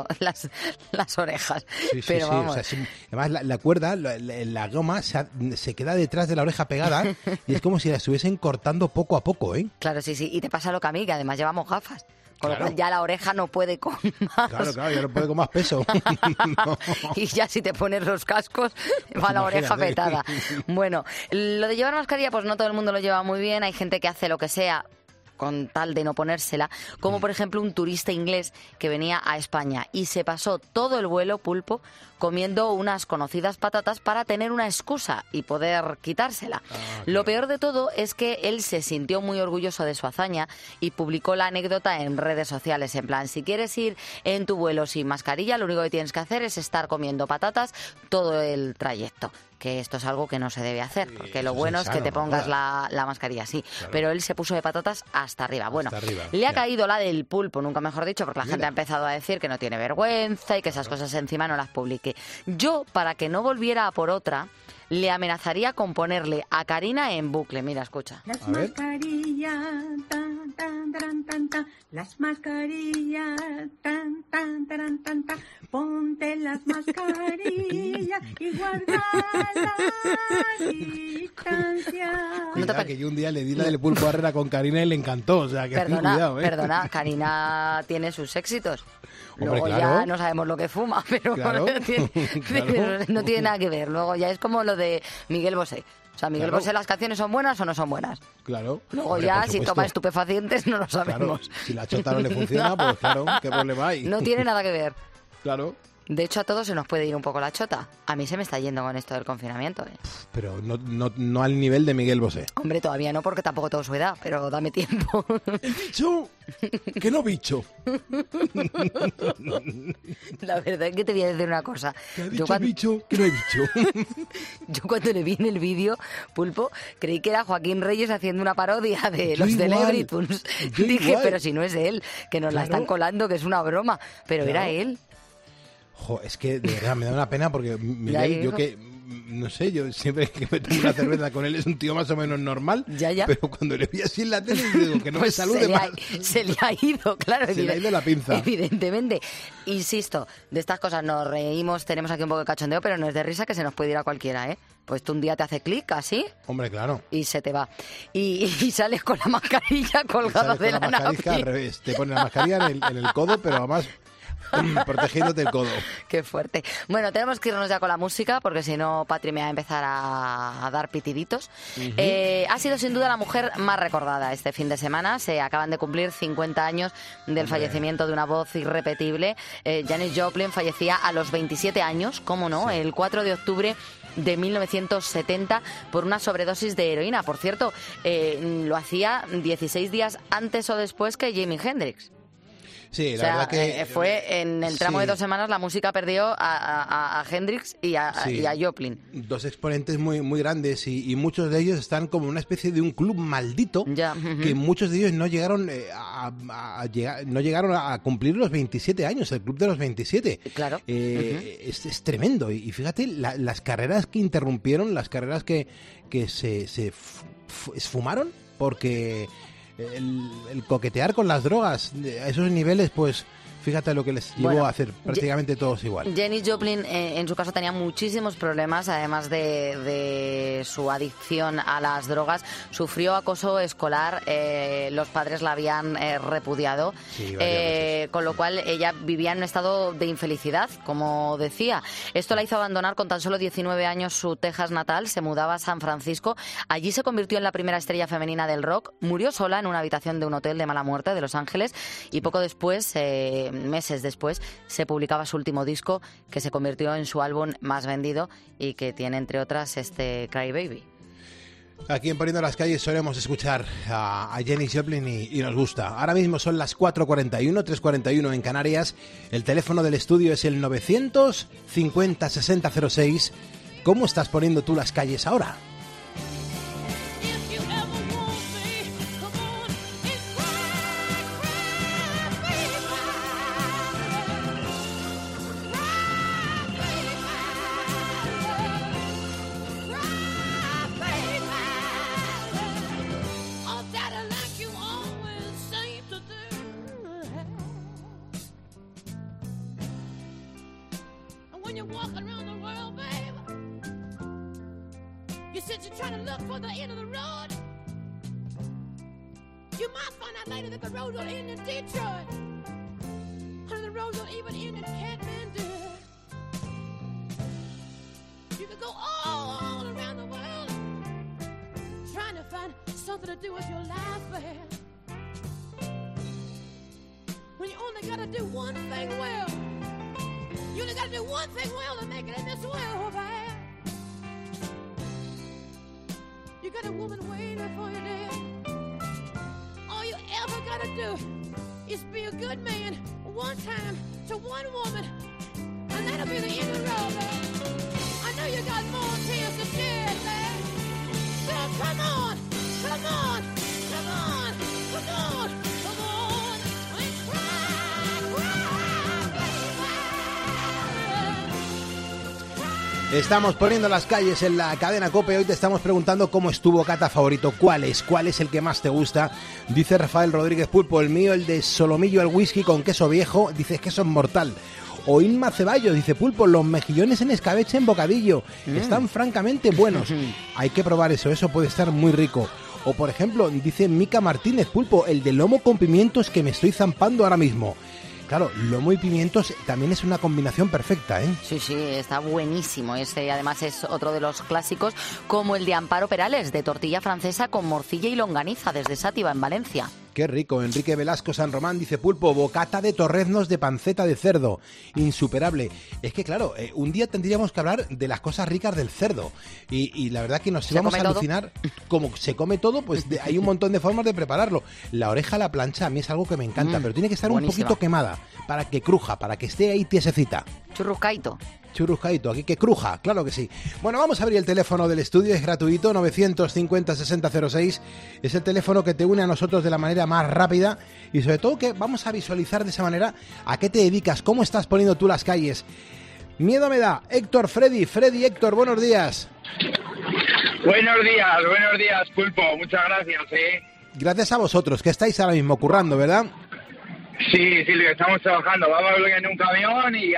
orejas. Sí, Pero sí. vamos. O sea, además, la cuerda, la goma, se queda detrás de la oreja pegada y es como si la estuviesen cortando poco a poco, ¿eh? Claro, sí. Y te pasa lo que a mí, que además llevamos gafas. Con lo Claro. cual ya la oreja no puede con más. Claro, ya no puede con más peso. No. Y ya si te pones los cascos, va la oreja imagínate. petada. Bueno, lo de llevar mascarilla, pues no todo el mundo lo lleva muy bien. Hay gente que hace lo que sea con tal de no ponérsela, como por ejemplo un turista inglés que venía a España y se pasó todo el vuelo, Pulpo, comiendo unas conocidas patatas para tener una excusa y poder quitársela. Lo peor de todo es que él se sintió muy orgulloso de su hazaña y publicó la anécdota en redes sociales, en plan, si quieres ir en tu vuelo sin mascarilla, lo único que tienes que hacer es estar comiendo patatas todo el trayecto. Que esto es algo que no se debe hacer, porque lo eso bueno es es que insano, te no pongas jodas. la mascarilla, sí. Claro. Pero él se puso de patatas hasta arriba. Bueno, Hasta arriba, le ha ya. caído la del Pulpo, nunca mejor dicho, porque la gente Mira. ha empezado a decir que no tiene vergüenza y que esas cosas encima no las publique. Yo, para que no volviera a por otra, le amenazaría con ponerle a Karina en bucle. Mira, escucha. Las A ver. mascarillas, tan, tan, tan, tan, tan. Las mascarillas, tan, tan, tan, tan, tan. Ponte las mascarillas y guarda la distancia. Cuidado, que yo un día le di la del pulpo Herrera con Karina y le encantó. O sea, que cuidado, ¿eh? Perdona, Karina tiene sus éxitos. Hombre, Luego claro. ya no sabemos lo que fuma, pero Claro, claro. no tiene nada que ver. Luego ya es como lo de Miguel Bosé. O sea, Miguel Claro. Bosé, ¿las canciones son buenas o no son buenas? Claro. Luego Hombre, ya, por si supuesto. toma estupefacientes, no lo Claro, sabemos. si la chota no le funciona, pues claro, ¿qué problema hay? No tiene nada que ver. Claro. De hecho, a todos se nos puede ir un poco la chota. A mí se me está yendo con esto del confinamiento, ¿eh? Pero no al nivel de Miguel Bosé. Hombre, todavía no, porque tampoco tengo su edad, pero dame tiempo. ¡El bicho! ¡Que no bicho! La verdad es que te voy a decir una cosa. ¿Qué ha dicho el bicho? Que no hay bicho. Yo cuando le vi en el vídeo, Pulpo, creí que era Joaquín Reyes haciendo una parodia de Yo los igual. Celebritunes. Yo Dije, igual. pero si no es él, que nos la Claro. están colando, que es una broma. Pero Claro. era él. Jo, es que de verdad me da una pena porque Ya, Miguel, yo hijo. que, no sé, yo siempre que me tomo una cerveza con él es un tío más o menos normal, Ya. pero cuando le vi así en la tele digo que no Pues me salude más. se le ha ido, claro. Se le ha ido la pinza. Evidentemente. Insisto, de estas cosas nos reímos, tenemos aquí un poco de cachondeo, pero no es de risa que se nos puede ir a cualquiera, ¿eh? Pues tú un día te hace clic así Hombre, claro. y se te va. Y sales con la mascarilla colgada Sales de con la la mascarilla al nariz. revés. Te pones la mascarilla en el codo, pero además protegiéndote el codo. Qué fuerte. Bueno, tenemos que irnos ya con la música porque si no Patri me va a empezar a dar pitiditos. Ujú. Ha sido sin duda la mujer más recordada este fin de semana. Se acaban de cumplir 50 años del fallecimiento de una voz irrepetible. Janis Joplin fallecía a los 27 años, ¿cómo no? El 4 de octubre de 1970 por una sobredosis de heroína. Por cierto, lo hacía 16 días antes o después que Jimi Hendrix. Sí, O la sea, verdad que fue en el tramo sí. de 2 semanas la música perdió a Hendrix y a Joplin. dos exponentes muy, muy grandes y muchos de ellos están como una especie de un club maldito que muchos de ellos no llegaron no llegaron a cumplir los 27 años, el club de los 27. Claro. Es tremendo y fíjate las carreras que interrumpieron, las carreras que se esfumaron porque el coquetear con las drogas a esos niveles, pues fíjate lo que les llevó Bueno, a hacer prácticamente todos igual. Janis Joplin en su caso tenía muchísimos problemas, además de su adicción a las drogas. Sufrió acoso escolar, los padres la habían repudiado, Sí, varias con lo cual ella vivía en un estado de infelicidad, como decía. Esto la hizo abandonar con tan solo 19 años su Texas natal, se mudaba a San Francisco. Allí se convirtió en la primera estrella femenina del rock. Murió sola en una habitación de un hotel de mala muerte de Los Ángeles y poco después, meses después, se publicaba su último disco, que se convirtió en su álbum más vendido y que tiene, entre otras, este Cry Baby. Aquí en Poniendo las Calles solemos escuchar a Janis Joplin y nos gusta. Ahora mismo son las 4:41, 3:41 en Canarias. El teléfono del estudio es el 950 6006. ¿Cómo estás poniendo tú las calles ahora? When you're walking around the world, babe, you said you're trying to look for the end of the road. You might find out later that the road will end in Detroit. Honey, the road will even end in Kathmandu. You could go all around the world trying to find something to do with your life, babe. When you only gotta do one thing well. You only gotta do one thing well to make it in this world, babe. You got a woman waiting for you there. All you ever gotta do is be a good man one time to one woman, and that'll be the end of the road, babe. I know you got more tears to shed, babe. So come on, come on, come on, come on, come on, and cry, Estamos poniendo las calles en la cadena COPE. Hoy te estamos preguntando cómo es tu bocata favorito. ¿Cuál es el que más te gusta? Dice Rafael Rodríguez Pulpo, el mío, el de solomillo al whisky con queso viejo. Dice que eso es mortal. O Inma Ceballos, dice Pulpo, los mejillones en escabeche en bocadillo. Están francamente buenos. Hay que probar eso puede estar muy rico. O por ejemplo, dice Mica Martínez Pulpo, el de lomo con pimientos que me estoy zampando ahora mismo. Claro, lomo y pimientos también es una combinación perfecta, ¿eh? Sí, está buenísimo. Además es otro de los clásicos, como el de Amparo Perales, de tortilla francesa con morcilla y longaniza, desde Sátiva, en Valencia. Qué rico. Enrique Velasco San Román dice: pulpo, bocata de torreznos de panceta de cerdo. Insuperable. Es que claro, un día tendríamos que hablar de las cosas ricas del cerdo. Y la verdad que nos íbamos a alucinar. Como se come todo, pues hay un montón de formas de prepararlo. La oreja a la plancha a mí es algo que me encanta, pero tiene que estar buenísima. un poquito quemada para que cruja, para que esté ahí tiesecita. Churruscaito. Churruscaito, aquí que cruja, claro que sí. Bueno, vamos a abrir el teléfono del estudio, es gratuito, 950-6006. Es el teléfono que te une a nosotros de la manera más rápida y sobre todo que vamos a visualizar de esa manera a qué te dedicas, cómo estás poniendo tú las calles. Miedo me da. Héctor, Freddy, Héctor, buenos días. Buenos días, Pulpo, muchas gracias, Gracias a vosotros, que estáis ahora mismo currando, ¿verdad? Sí, estamos trabajando, vamos en un camión y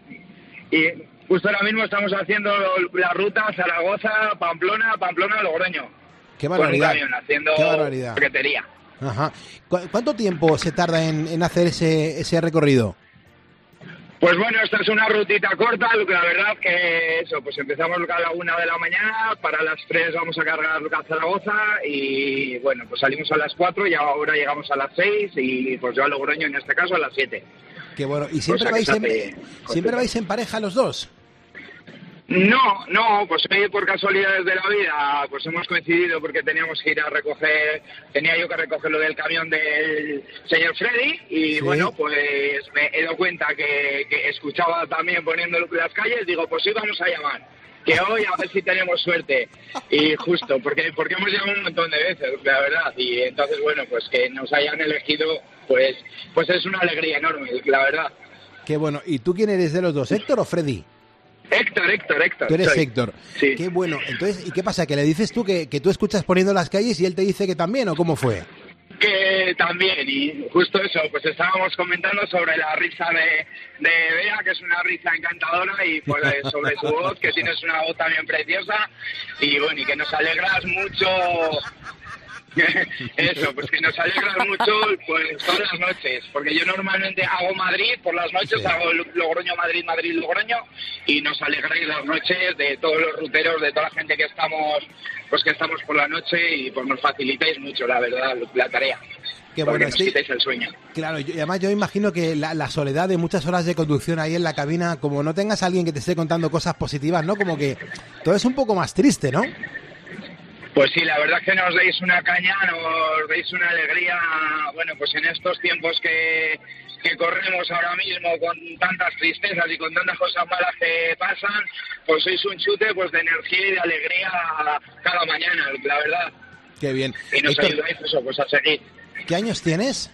justo ahora mismo estamos haciendo la ruta Zaragoza, Pamplona, Logroño. Qué barbaridad. Con un camión haciendo Qué barbaridad. paquetería. Ajá. ¿Cuánto tiempo se tarda en hacer ese recorrido? Pues bueno, esta es una rutita corta, la verdad que eso, pues empezamos a la 1 de la mañana, para las 3 vamos a cargar a Zaragoza y bueno, pues salimos a las 4 y ahora llegamos a las 6 y pues yo a Logroño en este caso a las 7. Qué bueno, ¿y siempre vais en pareja los dos? No, pues hoy por casualidades de la vida, pues hemos coincidido porque teníamos que ir a recoger, tenía yo que recoger lo del camión del señor Freddy y Sí. bueno, pues me he dado cuenta que escuchaba también poniendo las calles, digo, pues sí vamos a llamar, que hoy a ver si tenemos suerte. Y justo, porque hemos llamado un montón de veces, la verdad, y entonces bueno, pues que nos hayan elegido, pues es una alegría enorme, la verdad. Qué bueno, ¿y tú quién eres de los dos, Héctor o Freddy? Héctor. Tú eres soy. Héctor. Sí. Qué bueno. Entonces, ¿y qué pasa? ¿Que le dices tú que tú escuchas poniendo las calles y él te dice que también o cómo fue? Que también, y justo eso, pues estábamos comentando sobre la risa de Bea, que es una risa encantadora, y pues sobre su voz, que tienes una voz también preciosa, y bueno, y que nos alegras mucho. Eso, pues que nos alegras mucho pues todas las noches, porque yo normalmente hago Madrid por las noches, sí. Hago Logroño-Madrid, Madrid-Logroño, y nos alegráis las noches de todos los ruteros, de toda la gente que estamos por la noche y pues nos facilitáis mucho, la verdad, la tarea. Qué bueno, nos quitáis el sueño. Claro, además yo imagino que la soledad de muchas horas de conducción ahí en la cabina, como no tengas a alguien que te esté contando cosas positivas, ¿no? Como que todo es un poco más triste, ¿no? Pues sí, la verdad es que nos deis una caña, nos deis una alegría, bueno, pues en estos tiempos que corremos ahora mismo con tantas tristezas y con tantas cosas malas que pasan, pues sois un chute pues de energía y de alegría cada mañana, la verdad. Qué bien. Y nos Héctor, ayudáis eso, pues a seguir. ¿Qué años tienes?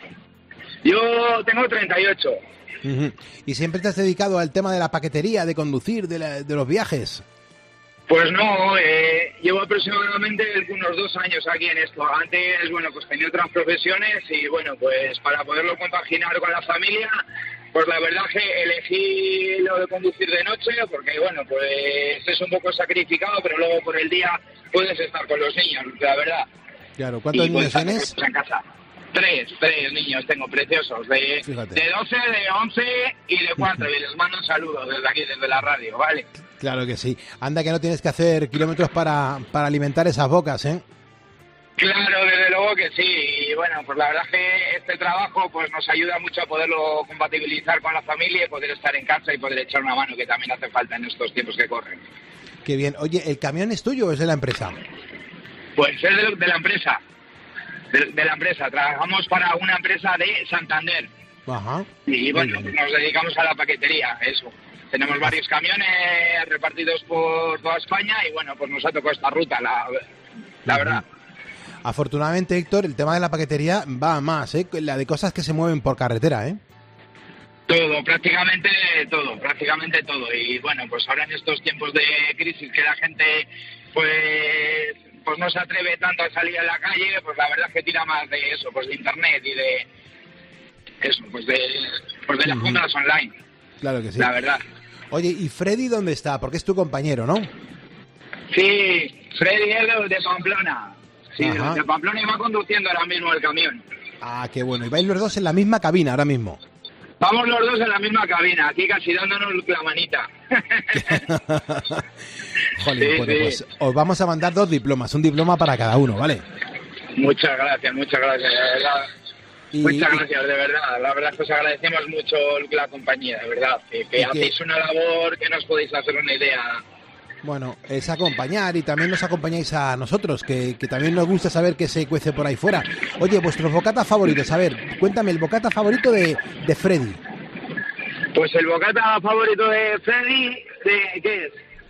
Yo tengo 38. Uh-huh. ¿Y siempre te has dedicado al tema de la paquetería, de conducir, de los viajes? Pues no, llevo aproximadamente unos 2 años aquí en esto. Antes, bueno, pues tenía otras profesiones y bueno, pues para poderlo compaginar con la familia, pues la verdad que elegí lo de conducir de noche porque, bueno, pues es un poco sacrificado, pero luego por el día puedes estar con los niños, la verdad. Claro, ¿cuántos niños tienes? En casa. 3 niños tengo preciosos, de 12, de 11 y de 4, y les mando un saludo desde aquí, desde la radio, ¿vale? Claro que sí. Anda que no tienes que hacer kilómetros para alimentar esas bocas, ¿eh? Claro, desde luego que sí. Y bueno, pues la verdad es que este trabajo pues nos ayuda mucho a poderlo compatibilizar con la familia y poder estar en casa y poder echar una mano, que también hace falta en estos tiempos que corren. Qué bien. Oye, ¿el camión es tuyo o es de la empresa? Pues es de la empresa. De la empresa. Trabajamos para una empresa de Santander. Ajá. Y bueno, nos dedicamos a la paquetería, eso. Tenemos varios camiones repartidos por toda España y bueno, pues nos ha tocado esta ruta, la verdad. Afortunadamente, Héctor, el tema de la paquetería va a más, ¿eh? La de cosas que se mueven por carretera, ¿eh? Todo, prácticamente todo. Y bueno, pues ahora en estos tiempos de crisis que la gente pues no se atreve tanto a salir a la calle, pues la verdad es que tira más de eso, pues de internet y de eso, pues de las compras online. Claro que sí. La verdad. Oye, ¿y Freddy dónde está? Porque es tu compañero, ¿no? Sí, Freddy es de Pamplona. Sí, de Pamplona y va conduciendo ahora mismo el camión. Ah, qué bueno. Y vais los dos en la misma cabina ahora mismo. Vamos los dos en la misma cabina, aquí casi dándonos la manita. Jolín, sí, bueno, sí. pues os vamos a mandar 2 diplomas, un diploma para cada uno, ¿vale? Muchas gracias, de verdad. Muchas gracias, de verdad. La verdad es que os agradecemos mucho la compañía, de verdad. Que hacéis una labor que no os podéis hacer una idea. Bueno, es acompañar y también nos acompañáis a nosotros, que también nos gusta saber qué se cuece por ahí fuera. Oye, vuestros bocatas favoritos, a ver, cuéntame el bocata favorito de Freddy. Pues el bocata favorito de Freddy, ¿qué es?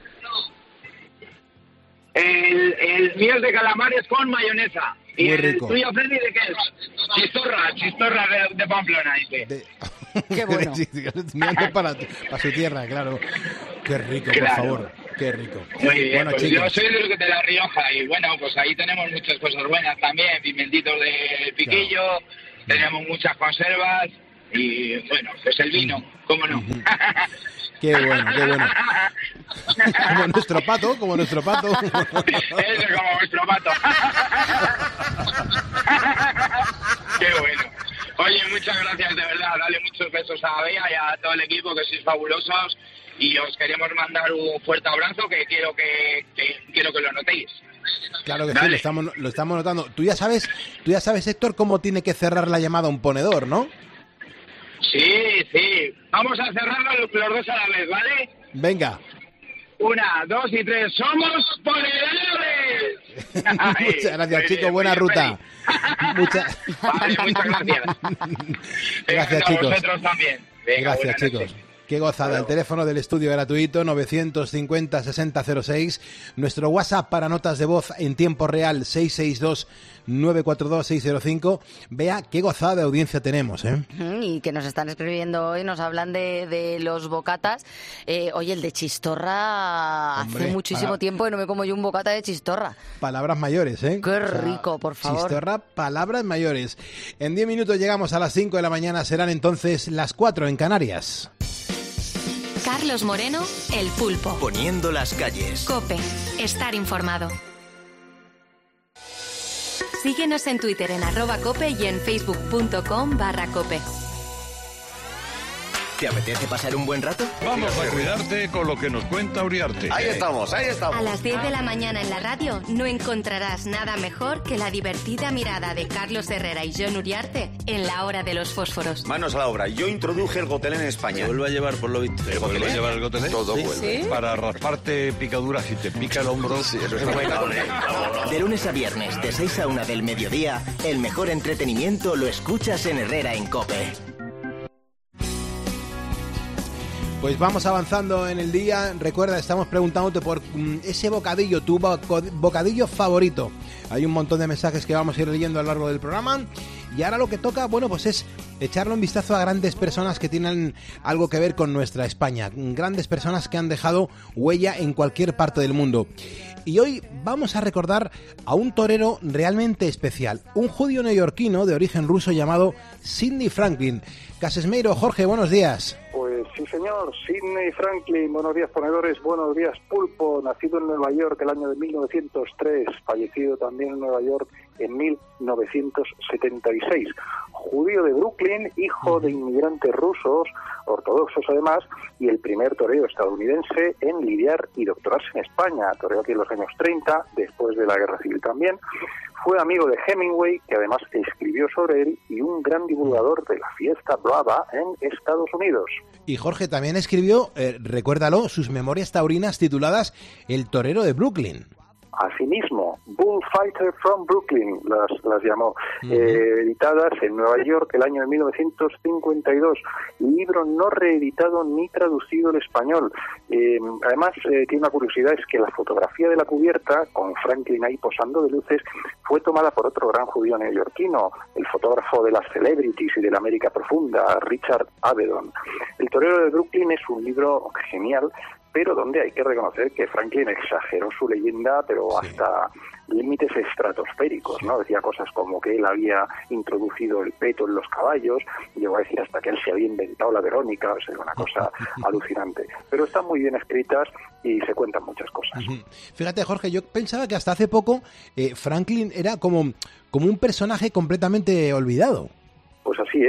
El mío es de calamares con mayonesa. ¿Y muy rico. El tuyo, Freddy, de qué es? Chistorra de Pamplona, dice. Qué bueno. para su tierra, claro. Qué rico, claro. Por favor. Qué rico. Muy bien, bueno, pues chicos. yo soy de La Rioja y bueno, pues ahí tenemos muchas cosas buenas también, pimentitos de piquillo, tenemos muchas conservas y bueno, pues el vino, cómo no. Qué bueno, qué bueno. Como nuestro pato. Eso, como nuestro pato. Qué bueno. Oye, muchas gracias, de verdad. Dale muchos besos a Bea y a todo el equipo, que sois fabulosos. Y os queremos mandar un fuerte abrazo, que quiero que lo notéis. Claro que sí, lo estamos notando. Tú ya sabes, Héctor, cómo tiene que cerrar la llamada un ponedor, ¿no? Sí. Vamos a cerrarlo los dos a la vez, ¿vale? Venga. 1, 2 y 3. ¡Somos ponedores! Muchas gracias, chicos. Buena ruta. Muchas gracias. Gracias, chicos. A vosotros también. Venga, gracias, chicos. Qué gozada. El teléfono del estudio gratuito 950 6006. Nuestro WhatsApp para notas de voz en tiempo real 662 942 605. Vea qué gozada de audiencia tenemos, ¿eh? Y que nos están escribiendo hoy, nos hablan de los bocatas. Oye, el de chistorra, hombre, hace muchísimo tiempo que no me como yo un bocata de chistorra. Palabras mayores, ¿eh? Qué rico, por favor. Chistorra, palabras mayores. En 10 minutos llegamos a las 5 de la mañana, serán entonces las 4 en Canarias. Carlos Moreno, El Pulpo. Poniendo las calles. COPE, estar informado. Síguenos en Twitter en @cope y en facebook.com/cope. ¿Te apetece pasar un buen rato? Vamos a cuidarte con lo que nos cuenta Uriarte. Ahí estamos. A las 10 de la mañana en la radio no encontrarás nada mejor que la divertida mirada de Carlos Herrera y Jon Uriarte en La Hora de los Fósforos. Manos a la obra. Yo introduje el gotelé en España. Se vuelve a llevar, por lo visto. ¿Se vuelve a llevar el gotelé? Todo vuelve. ¿Sí? Para rasparte picaduras, si te pica el hombro. Sí, eso es bueno. De lunes a viernes, de 6 a 1 del mediodía, el mejor entretenimiento lo escuchas en Herrera en COPE. Pues vamos avanzando en el día. Recuerda, estamos preguntándote por ese bocadillo, tu bocadillo favorito. Hay un montón de mensajes que vamos a ir leyendo a lo largo del programa. Y ahora lo que toca, bueno, pues es echarle un vistazo a grandes personas que tienen algo que ver con nuestra España. Grandes personas que han dejado huella en cualquier parte del mundo. Y hoy vamos a recordar a un torero realmente especial. Un judío neoyorquino de origen ruso llamado Sidney Franklin. Casesmeiro, Jorge, buenos días. Pues sí, señor. Sidney Franklin, buenos días, ponedores, buenos días, Pulpo. Nacido en Nueva York el año de 1903, fallecido también en Nueva York en 1976. Judío de Brooklyn, hijo de inmigrantes rusos, ortodoxos además, y el primer torero estadounidense en lidiar y doctorarse en España. Toreó aquí en los años 30, después de la Guerra Civil también. Fue amigo de Hemingway, que además escribió sobre él, y un gran divulgador de la fiesta brava en Estados Unidos. Y Jorge también escribió, recuérdalo, sus memorias taurinas tituladas El torero de Brooklyn. Asimismo, Bullfighter from Brooklyn las llamó, editadas en Nueva York el año de 1952, libro no reeditado ni traducido al español. Además, tiene una curiosidad, es que la fotografía de la cubierta, con Franklin ahí posando de luces, fue tomada por otro gran judío neoyorquino, el fotógrafo de las celebrities y de la América profunda, Richard Avedon. El torero de Brooklyn es un libro genial, pero donde hay que reconocer que Franklin exageró su leyenda, pero hasta límites estratosféricos, ¿no? Decía cosas como que él había introducido el peto en los caballos, llegó a decir hasta que él se había inventado la Verónica, o sea, una cosa alucinante. Pero están muy bien escritas y se cuentan muchas cosas. Fíjate, Jorge, yo pensaba que hasta hace poco Franklin era como un personaje completamente olvidado. Pues así es.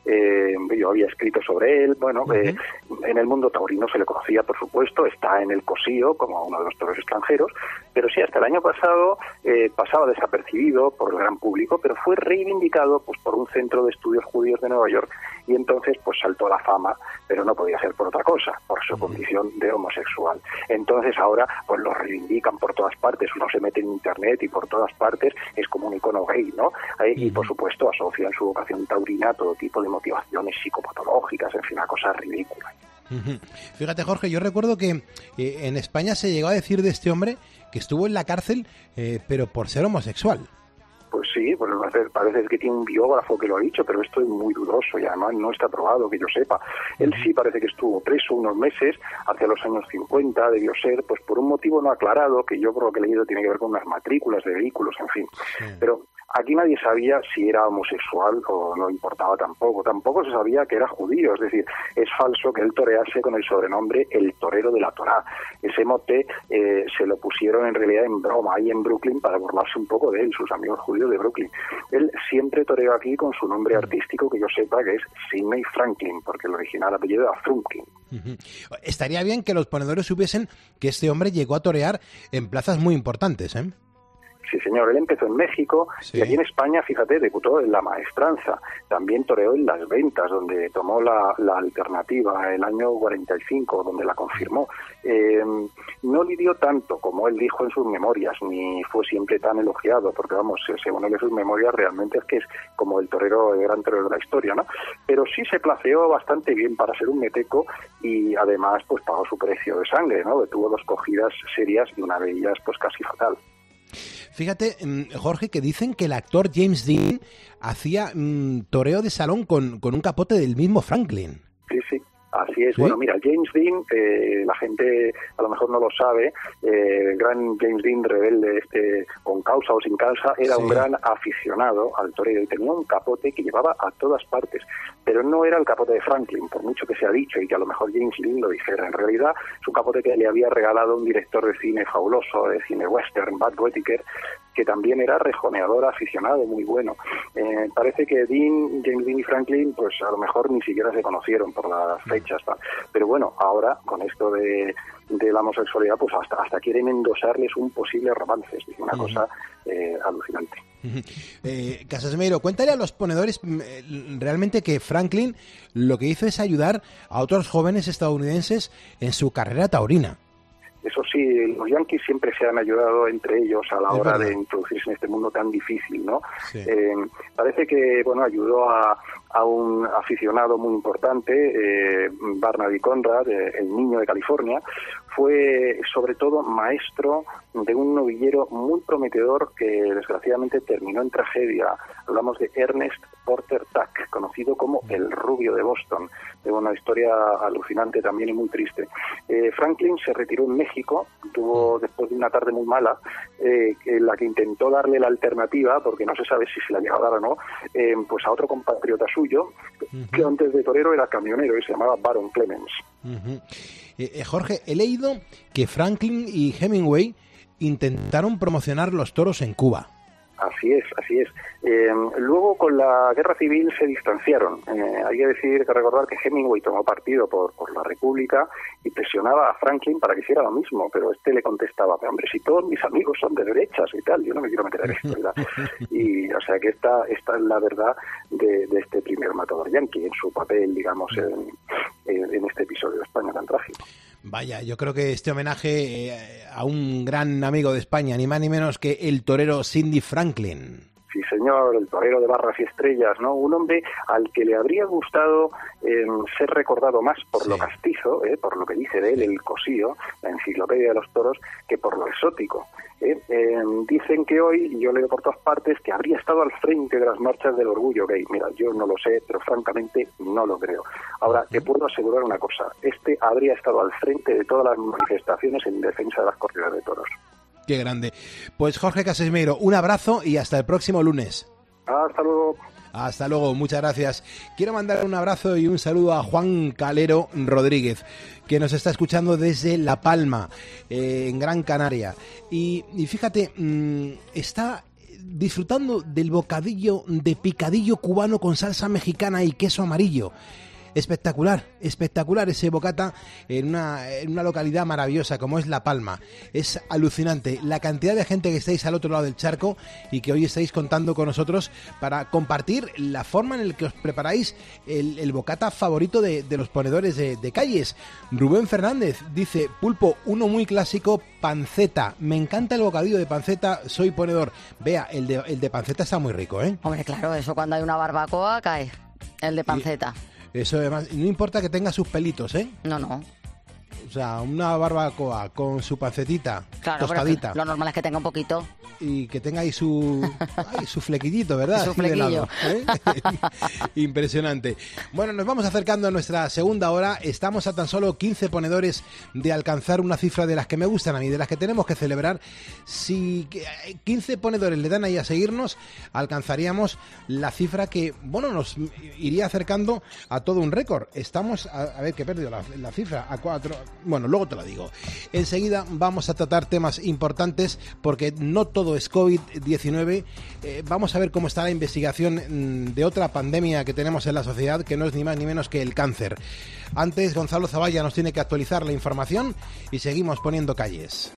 yo había escrito sobre él. Bueno, en el mundo taurino se le conocía, por supuesto, está en el Cosío como uno de los toreros extranjeros, pero sí, hasta el año pasado pasaba desapercibido por el gran público, pero fue reivindicado pues por un centro de estudios judíos de Nueva York, y entonces pues saltó a la fama, pero no podía ser por otra cosa, por su condición de homosexual. Entonces ahora pues lo reivindican por todas partes, uno se mete en internet y por todas partes es como un icono gay, ¿no? Y por supuesto asocian su vocación taurina a todo tipo de motivaciones psicopatológicas, en fin, una cosa ridícula. Fíjate, Jorge, yo recuerdo que en España se llegó a decir de este hombre que estuvo en la cárcel, pero por ser homosexual. Pues sí, pues parece que tiene un biógrafo que lo ha dicho, pero esto es muy dudoso y además no está probado, que yo sepa. Él sí parece que estuvo preso unos meses, hacia los años 50, debió ser, pues por un motivo no aclarado, que yo por lo que he leído tiene que ver con unas matrículas de vehículos, en fin. Pero aquí nadie sabía si era homosexual o no importaba tampoco. Tampoco se sabía que era judío, es decir, es falso que él torease con el sobrenombre El Torero de la Torá. Ese mote se lo pusieron en realidad en broma ahí en Brooklyn para burlarse un poco de él, sus amigos judíos de Brooklyn. Él siempre toreó aquí con su nombre artístico, que yo sepa que es Sidney Franklin, porque el original apellido era Frumkin. Estaría bien que los ponedores supiesen que este hombre llegó a torear en plazas muy importantes, ¿eh? Sí, señor, él empezó en México y aquí en España, fíjate, debutó en La Maestranza. También toreó en Las Ventas, donde tomó la alternativa el año 45, donde la confirmó. No lidió tanto, como él dijo en sus memorias, ni fue siempre tan elogiado, porque vamos, según él en sus memorias, realmente es que es como el gran torero de la historia, ¿no? Pero sí se placeó bastante bien para ser un meteco y además pues pagó su precio de sangre, ¿no? Tuvo 2 cogidas serias y una de ellas pues casi fatal. Fíjate, Jorge, que dicen que el actor James Dean hacía toreo de salón con un capote del mismo Franklin. Sí, sí. Así es. ¿Sí? Bueno, mira, James Dean, la gente a lo mejor no lo sabe, el gran James Dean, rebelde, con causa o sin causa, era un gran aficionado al toreo y tenía un capote que llevaba a todas partes, pero no era el capote de Franklin, por mucho que se ha dicho y que a lo mejor James Dean lo dijera. En realidad, es un capote que le había regalado un director de cine fabuloso, de cine western, Bud Whittaker, que también era rejoneador aficionado, muy bueno. Parece que James Dean y Franklin, pues a lo mejor ni siquiera se conocieron por las fechas, ¿no? Pero bueno, ahora con esto de la homosexualidad, pues hasta quieren endosarles un posible romance, es una cosa alucinante. Casasmeiro, cuéntale a los ponedores realmente que Franklin lo que hizo es ayudar a otros jóvenes estadounidenses en su carrera taurina. Eso sí, los Yankees siempre se han ayudado entre ellos a la hora de introducirse en este mundo tan difícil, ¿no? Sí. Parece que, bueno, ayudó a un aficionado muy importante, Barnaby Conrad, el niño de California. Fue, sobre todo, maestro de un novillero muy prometedor que, desgraciadamente, terminó en tragedia. Hablamos de Ernest Porter Tuck, conocido como el Rubio de Boston. De una historia alucinante también y muy triste. Franklin se retiró en México, tuvo después de una tarde muy mala, en la que intentó darle la alternativa, porque no se sabe si se la llegó a dar o no, pues a otro compatriota suyo, que antes de torero era camionero y se llamaba Baron Clemens. Jorge, he leído que Franklin y Hemingway intentaron promocionar los toros en Cuba. Así es, así es. Luego, con la Guerra Civil se distanciaron. Hay que recordar que Hemingway tomó partido por la República y presionaba a Franklin para que hiciera lo mismo, pero le contestaba, pero hombre, si todos mis amigos son de derechas y tal, yo no me quiero meter en esto, ¿verdad? Y, o sea, que esta es la verdad de este primer matador yanqui, en su papel, digamos, en este episodio de España tan trágico. Vaya, yo creo que este homenaje a un gran amigo de España, ni más ni menos que el torero Sidney Franklin. Sí, señor, el torero de barras y estrellas, ¿no? Un hombre al que le habría gustado ser recordado más por lo castizo, por lo que dice de él el Cosío, la enciclopedia de los toros, que por lo exótico. Dicen que hoy, y yo leo por todas partes, que habría estado al frente de las marchas del orgullo gay. Mira, yo no lo sé, pero francamente no lo creo. Ahora, te puedo asegurar una cosa, habría estado al frente de todas las manifestaciones en defensa de las corridas de toros. Qué grande. Pues Jorge Casasmeiro, un abrazo y hasta el próximo lunes. Hasta luego. Hasta luego, muchas gracias. Quiero mandar un abrazo y un saludo a Juan Calero Rodríguez, que nos está escuchando desde La Palma, en Gran Canaria. Y fíjate, está disfrutando del bocadillo de picadillo cubano con salsa mexicana y queso amarillo. Espectacular, espectacular ese bocata en una localidad maravillosa como es La Palma. Es alucinante la cantidad de gente que estáis al otro lado del charco y que hoy estáis contando con nosotros para compartir la forma en la que os preparáis el bocata favorito de los ponedores de calles. Rubén Fernández dice: Pulpo, uno muy clásico, panceta. Me encanta el bocadillo de panceta, soy ponedor. Vea, el de panceta está muy rico, ¿eh? Hombre, claro, eso cuando hay una barbacoa cae, el de panceta. Eso además, no importa que tenga sus pelitos, ¿eh? No. O sea, una barbacoa con su pancetita, claro, tostadita. Lo normal es que tenga un poquito. Y que tenga ahí su flequillito, ¿verdad? Su flequillo. ¿Eh? Impresionante. Bueno, nos vamos acercando a nuestra segunda hora. Estamos a tan solo 15 ponedores de alcanzar una cifra de las que me gustan a mí, de las que tenemos que celebrar. Si 15 ponedores le dan ahí a seguirnos, alcanzaríamos la cifra que, bueno, nos iría acercando a todo un récord. Estamos, a ver, que he perdido la cifra, a 4. Bueno, luego te lo digo. Enseguida vamos a tratar temas importantes porque no todo es COVID-19. Vamos a ver cómo está la investigación de otra pandemia que tenemos en la sociedad, que no es ni más ni menos que el cáncer. Antes, Gonzalo Zavalla nos tiene que actualizar la información y seguimos poniendo calles.